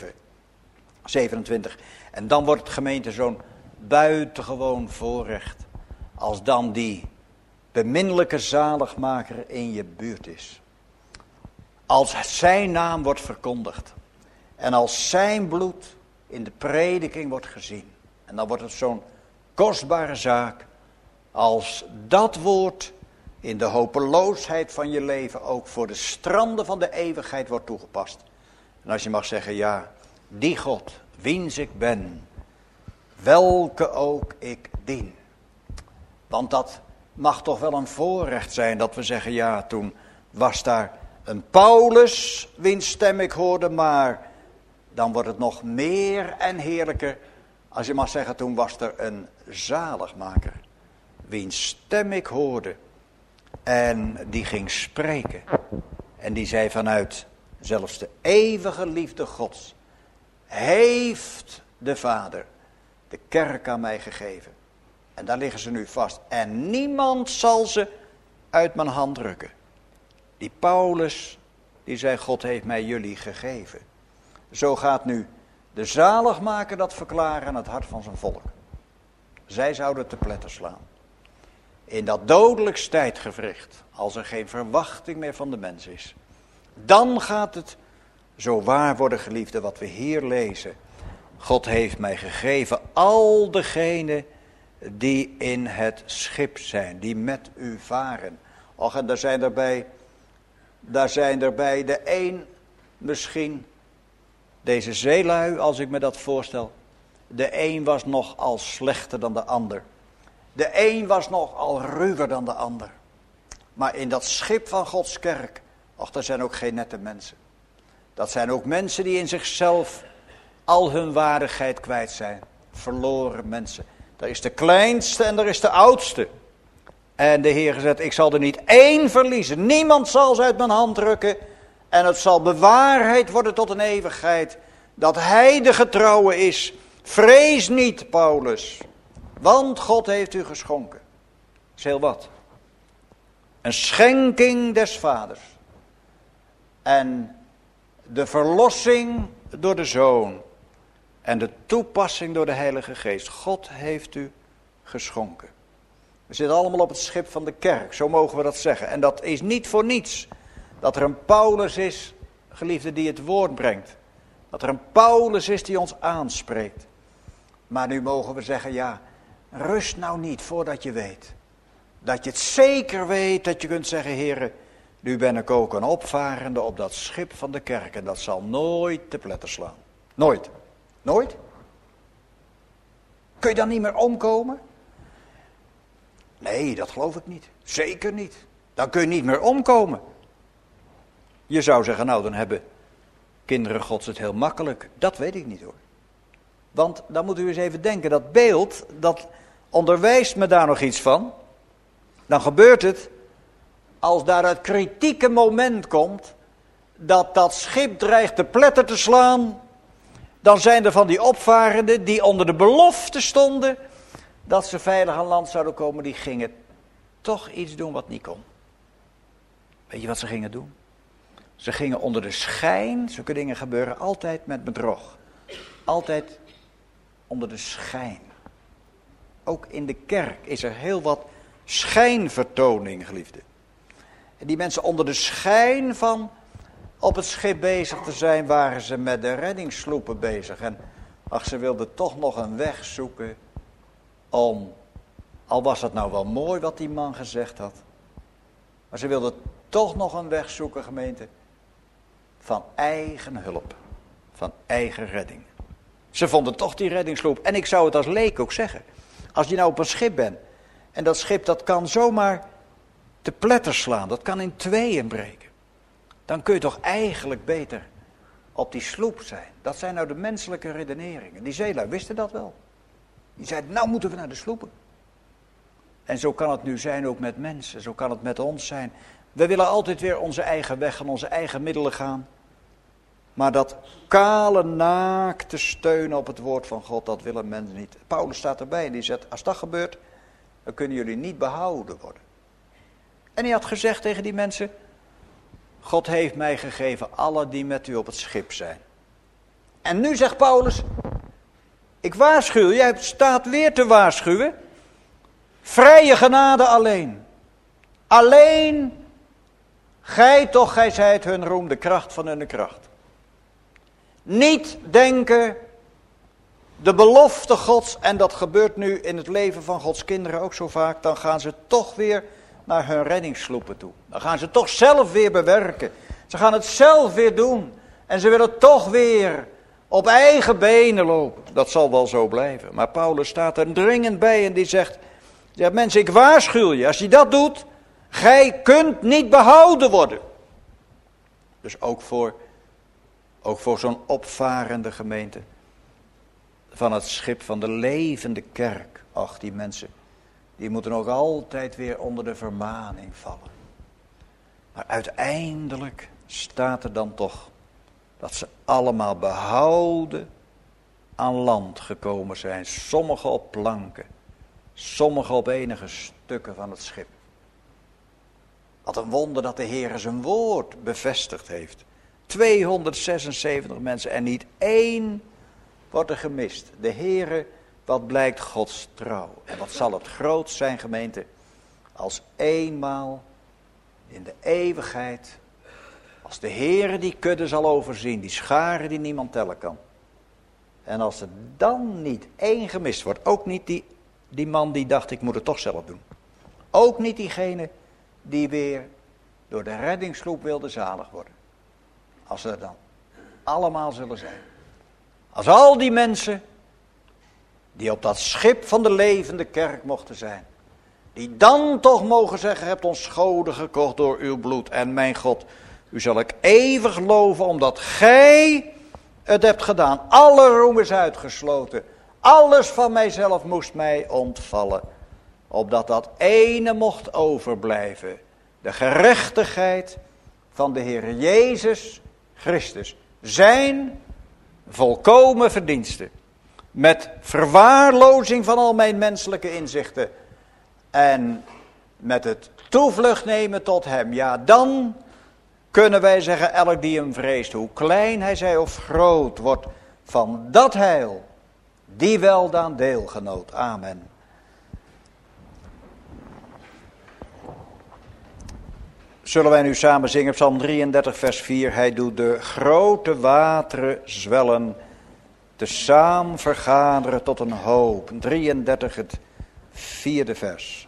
[SPEAKER 1] 27. En dan wordt het, gemeente, zo'n buitengewoon voorrecht. Als dan die beminnelijke zaligmaker in je buurt is. Als zijn naam wordt verkondigd. En als zijn bloed in de prediking wordt gezien. En dan wordt het zo'n kostbare zaak. Als dat woord in de hopeloosheid van je leven ook voor de stranden van de eeuwigheid wordt toegepast. En als je mag zeggen, ja, die God, wiens ik ben, welke ook ik dien. Want dat mag toch wel een voorrecht zijn dat we zeggen, ja, toen was daar een Paulus, wiens stem ik hoorde, maar dan wordt het nog meer en heerlijker. Als je mag zeggen, toen was er een zaligmaker, wiens stem ik hoorde. En die ging spreken. En die zei vanuit zelfs de eeuwige liefde Gods, heeft de Vader de kerk aan mij gegeven. En daar liggen ze nu vast. En niemand zal ze uit mijn hand rukken. Die Paulus, die zei, God heeft mij jullie gegeven. Zo gaat nu de zaligmaker dat verklaren aan het hart van zijn volk. Zij zouden te pletter slaan. In dat dodelijk tijdgewricht, als er geen verwachting meer van de mens is. Dan gaat het zo waar worden, geliefde, wat we hier lezen. God heeft mij gegeven al degenen die in het schip zijn, die met u varen. Och, en daar zijn erbij de een misschien, deze zeelui, als ik me dat voorstel. De een was nog al slechter dan de ander. De een was nog al ruwer dan de ander. Maar in dat schip van Gods kerk, och, daar zijn ook geen nette mensen. Dat zijn ook mensen die in zichzelf al hun waardigheid kwijt zijn. Verloren mensen. Daar is de kleinste en daar is de oudste. En de Heer gezegd, ik zal er niet één verliezen. Niemand zal ze uit mijn hand rukken. En het zal bewaarheid worden tot een eeuwigheid. Dat Hij de getrouwe is. Vrees niet, Paulus. Want God heeft u geschonken. Dat is heel wat. Een schenking des vaders. En de verlossing door de Zoon. En de toepassing door de Heilige Geest. God heeft u geschonken. We zitten allemaal op het schip van de kerk, zo mogen we dat zeggen. En dat is niet voor niets. Dat er een Paulus is, geliefde, die het woord brengt. Dat er een Paulus is die ons aanspreekt. Maar nu mogen we zeggen, ja, rust nou niet voordat je weet. Dat je het zeker weet, dat je kunt zeggen, Heere, nu ben ik ook een opvarende op dat schip van de kerk. En dat zal nooit te pletter slaan. Nooit. Nooit? Kun je dan niet meer omkomen? Nee, dat geloof ik niet. Zeker niet. Dan kun je niet meer omkomen. Je zou zeggen, nou dan hebben kinderen Gods het heel makkelijk. Dat weet ik niet hoor. Want dan moet u eens even denken, dat beeld, dat onderwijst me daar nog iets van. Dan gebeurt het, als daar het kritieke moment komt, dat dat schip dreigt te pletter te slaan. Dan zijn er van die opvarenden die onder de belofte stonden dat ze veilig aan land zouden komen, die gingen toch iets doen wat niet kon. Weet je wat ze gingen doen? Ze gingen onder de schijn, zulke dingen gebeuren altijd met bedrog. Altijd onder de schijn. Ook in de kerk is er heel wat schijnvertoning, geliefde. En die mensen onder de schijn van op het schip bezig te zijn, waren ze met de reddingssloepen bezig. En ach, ze wilden toch nog een weg zoeken om, al was het nou wel mooi wat die man gezegd had, maar ze wilden toch nog een weg zoeken, gemeente, van eigen hulp, van eigen redding. Ze vonden toch die reddingssloep. En ik zou het als leek ook zeggen. Als je nou op een schip bent, en dat schip dat kan zomaar te pletter slaan, dat kan in tweeën breken. Dan kun je toch eigenlijk beter op die sloep zijn. Dat zijn nou de menselijke redeneringen. Die zeelui wisten dat wel. Die zeiden, nou moeten we naar de sloepen. En zo kan het nu zijn ook met mensen. Zo kan het met ons zijn. We willen altijd weer onze eigen weg en onze eigen middelen gaan. Maar dat kale, naakte steunen op het woord van God, dat willen mensen niet. Paulus staat erbij en die zegt, als dat gebeurt, dan kunnen jullie niet behouden worden. En hij had gezegd tegen die mensen, God heeft mij gegeven alle die met u op het schip zijn. En nu zegt Paulus, ik waarschuw, jij staat weer te waarschuwen. Vrije genade alleen. Alleen, gij zijt hun roem, de kracht van hun kracht. Niet denken, de belofte Gods, en dat gebeurt nu in het leven van Gods kinderen ook zo vaak, dan gaan ze toch weer naar hun reddingssloepen toe. Dan gaan ze toch zelf weer bewerken. Ze gaan het zelf weer doen. En ze willen toch weer op eigen benen lopen. Dat zal wel zo blijven. Maar Paulus staat er dringend bij en die zegt, mensen, ik waarschuw je, als je dat doet, gij kunt niet behouden worden. Dus ook voor zo'n opvarende gemeente van het schip van de levende kerk. Ach, die mensen, die moeten ook altijd weer onder de vermaning vallen. Maar uiteindelijk staat er dan toch dat ze allemaal behouden aan land gekomen zijn. Sommigen op planken, sommigen op enige stukken van het schip. Wat een wonder dat de Heer zijn woord bevestigd heeft. 276 mensen en niet één wordt er gemist. De Heere, wat blijkt Gods trouw. En wat zal het groot zijn, gemeente, als eenmaal in de eeuwigheid, als de Heere die kudde zal overzien, die scharen die niemand tellen kan. En als er dan niet één gemist wordt, ook niet die man die dacht ik moet het toch zelf doen. Ook niet diegene die weer door de reddingsgroep wilde zalig worden. Als ze er dan allemaal zullen zijn. Als al die mensen die op dat schip van de levende kerk mochten zijn. Die dan toch mogen zeggen, hebt ons goden gekocht door uw bloed. En mijn God, u zal ik eeuwig loven omdat gij het hebt gedaan. Alle roem is uitgesloten. Alles van mijzelf moest mij ontvallen. Opdat dat ene mocht overblijven. De gerechtigheid van de Heer Jezus Christus. Zijn volkomen verdiensten. Met verwaarlozing van al mijn menselijke inzichten. En met het toevlucht nemen tot hem. Ja, dan kunnen wij zeggen, elk die hem vreest, hoe klein hij zij of groot, wordt van dat heil, die weldaan deelgenoot. Amen. Zullen wij nu samen zingen, Psalm 33 vers 4. Hij doet de grote wateren zwellen, tezaam vergaderen tot een hoop. 33 het 4e vers.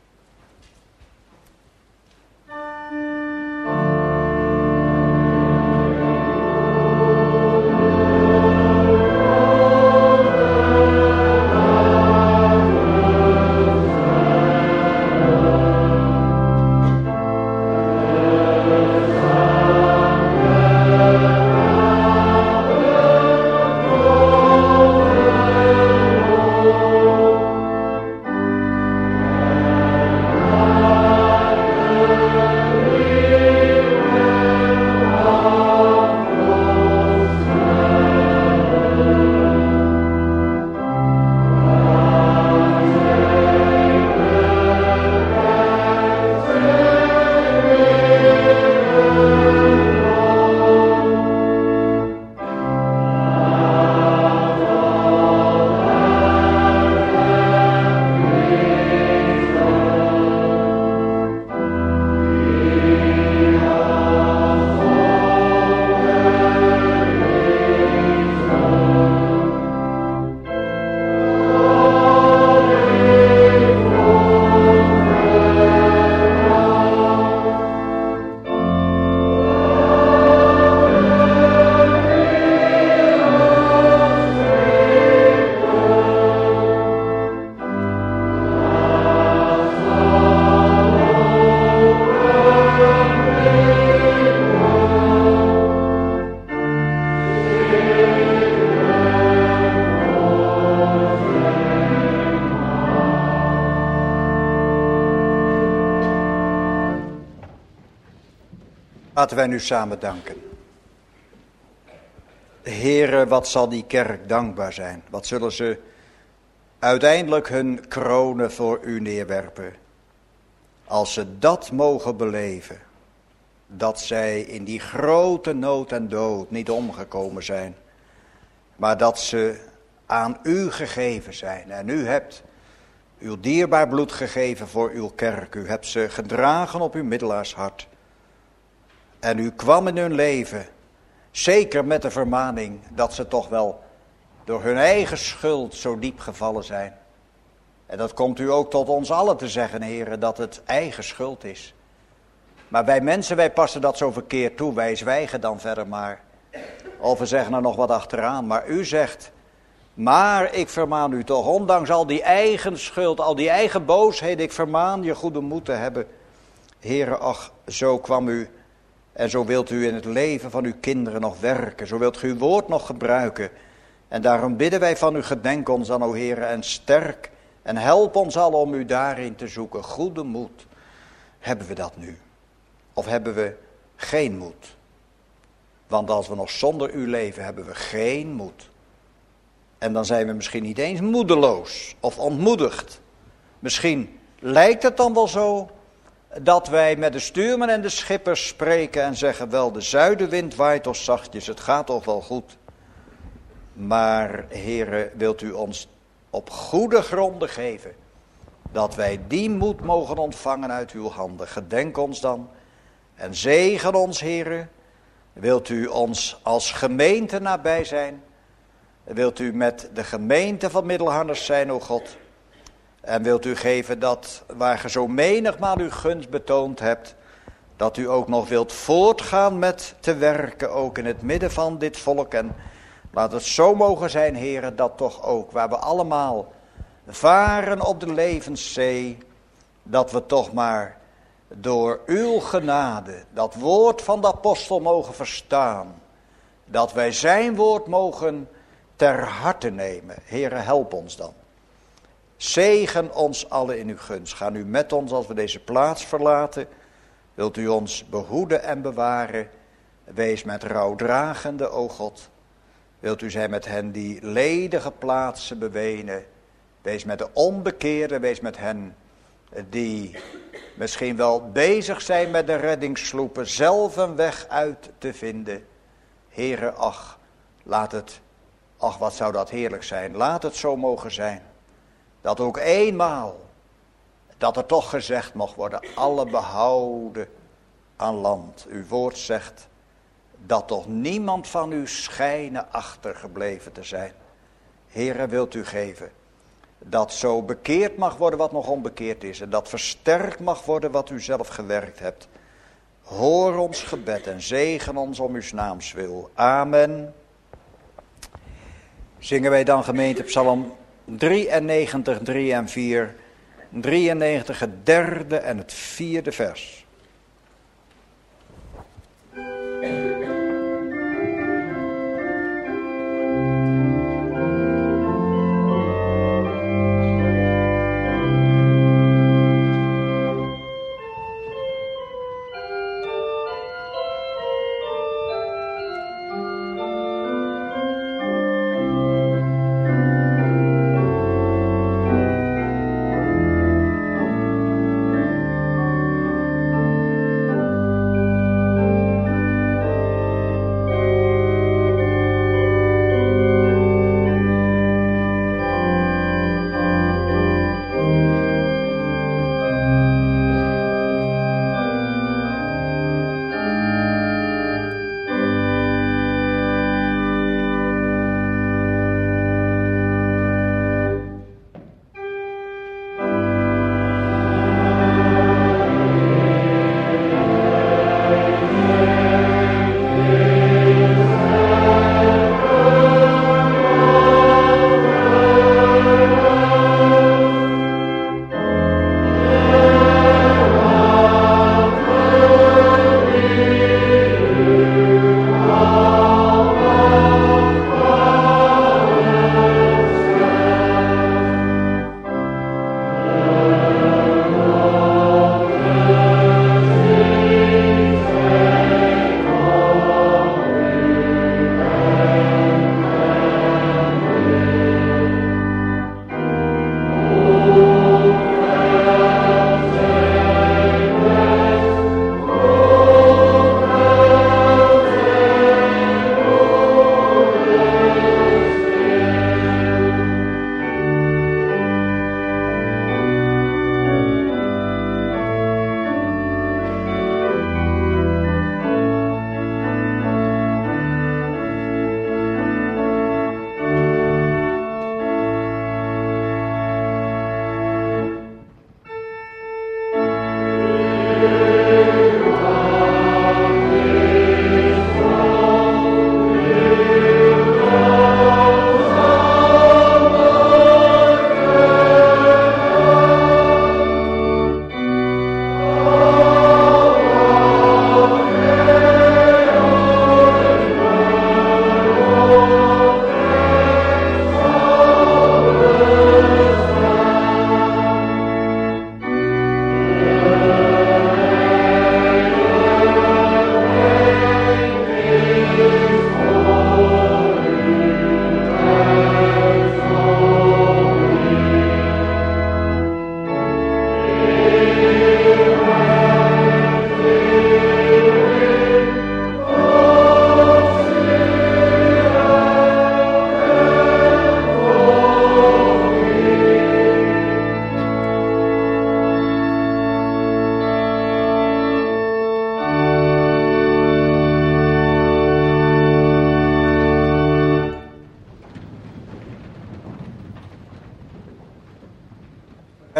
[SPEAKER 1] Laten wij nu samen danken. Heere, wat zal die kerk dankbaar zijn. Wat zullen ze uiteindelijk hun kronen voor u neerwerpen. Als ze dat mogen beleven. Dat zij in die grote nood en dood niet omgekomen zijn. Maar dat ze aan u gegeven zijn. En u hebt uw dierbaar bloed gegeven voor uw kerk. U hebt ze gedragen op uw middelaarshart. En u kwam in hun leven, zeker met de vermaning dat ze toch wel door hun eigen schuld zo diep gevallen zijn. En dat komt u ook tot ons allen te zeggen, heren, dat het eigen schuld is. Maar wij mensen, wij passen dat zo verkeerd toe, wij zwijgen dan verder maar. Of we zeggen er nog wat achteraan, maar u zegt, maar ik vermaan u toch, ondanks al die eigen schuld, al die eigen boosheden, ik vermaan je goede moed te hebben. Heren, ach, zo kwam u. En zo wilt u in het leven van uw kinderen nog werken. Zo wilt u uw woord nog gebruiken. En daarom bidden wij van u, gedenk ons dan, o Heere, en sterk. En help ons allen om u daarin te zoeken. Goede moed. Hebben we dat nu? Of hebben we geen moed? Want als we nog zonder u leven, hebben we geen moed. En dan zijn we misschien niet eens moedeloos of ontmoedigd. Misschien lijkt het dan wel zo dat wij met de stuurman en de schipper spreken en zeggen, wel, de zuidenwind waait toch zachtjes, het gaat toch wel goed. Maar Heere, wilt u ons op goede gronden geven, dat wij die moed mogen ontvangen uit uw handen. Gedenk ons dan en zegen ons, Heere. Wilt u ons als gemeente nabij zijn? Wilt u met de gemeente van Middelharnis zijn, o God? En wilt u geven dat, waar ge zo menigmaal uw gunst betoond hebt, dat u ook nog wilt voortgaan met te werken, ook in het midden van dit volk. En laat het zo mogen zijn, Heere, dat toch ook, waar we allemaal varen op de levenszee, dat we toch maar door uw genade dat woord van de apostel mogen verstaan. Dat wij zijn woord mogen ter harte nemen. Heere, help ons dan. Zegen ons allen in uw gunst. Ga nu met ons als we deze plaats verlaten. Wilt u ons behoeden en bewaren. Wees met rouwdragende, o God. Wilt u zijn met hen die ledige plaatsen bewenen. Wees met de onbekeerden, wees met hen die misschien wel bezig zijn met de reddingssloepen, zelf een weg uit te vinden. Heere, ach, wat zou dat heerlijk zijn. Laat het zo mogen zijn. Dat ook eenmaal, dat er toch gezegd mag worden, alle behouden aan land. Uw woord zegt, dat toch niemand van u schijnen achtergebleven te zijn. Heere, wilt u geven, dat zo bekeerd mag worden wat nog onbekeerd is. En dat versterkt mag worden wat u zelf gewerkt hebt. Hoor ons gebed en zegen ons om uw naams wil. Amen. Zingen wij dan gemeente Psalm 93, 3 en 4. 93, het derde en het vierde vers.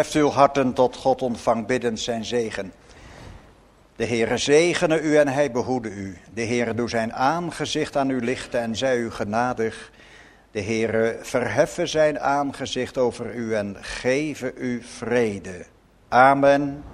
[SPEAKER 1] Heft uw harten tot God, ontvang biddend zijn zegen. De Heere zegene u en hij behoede u. De Heere doe zijn aangezicht aan u lichten en zij u genadig. De Heere verheffe zijn aangezicht over u en geven u vrede. Amen.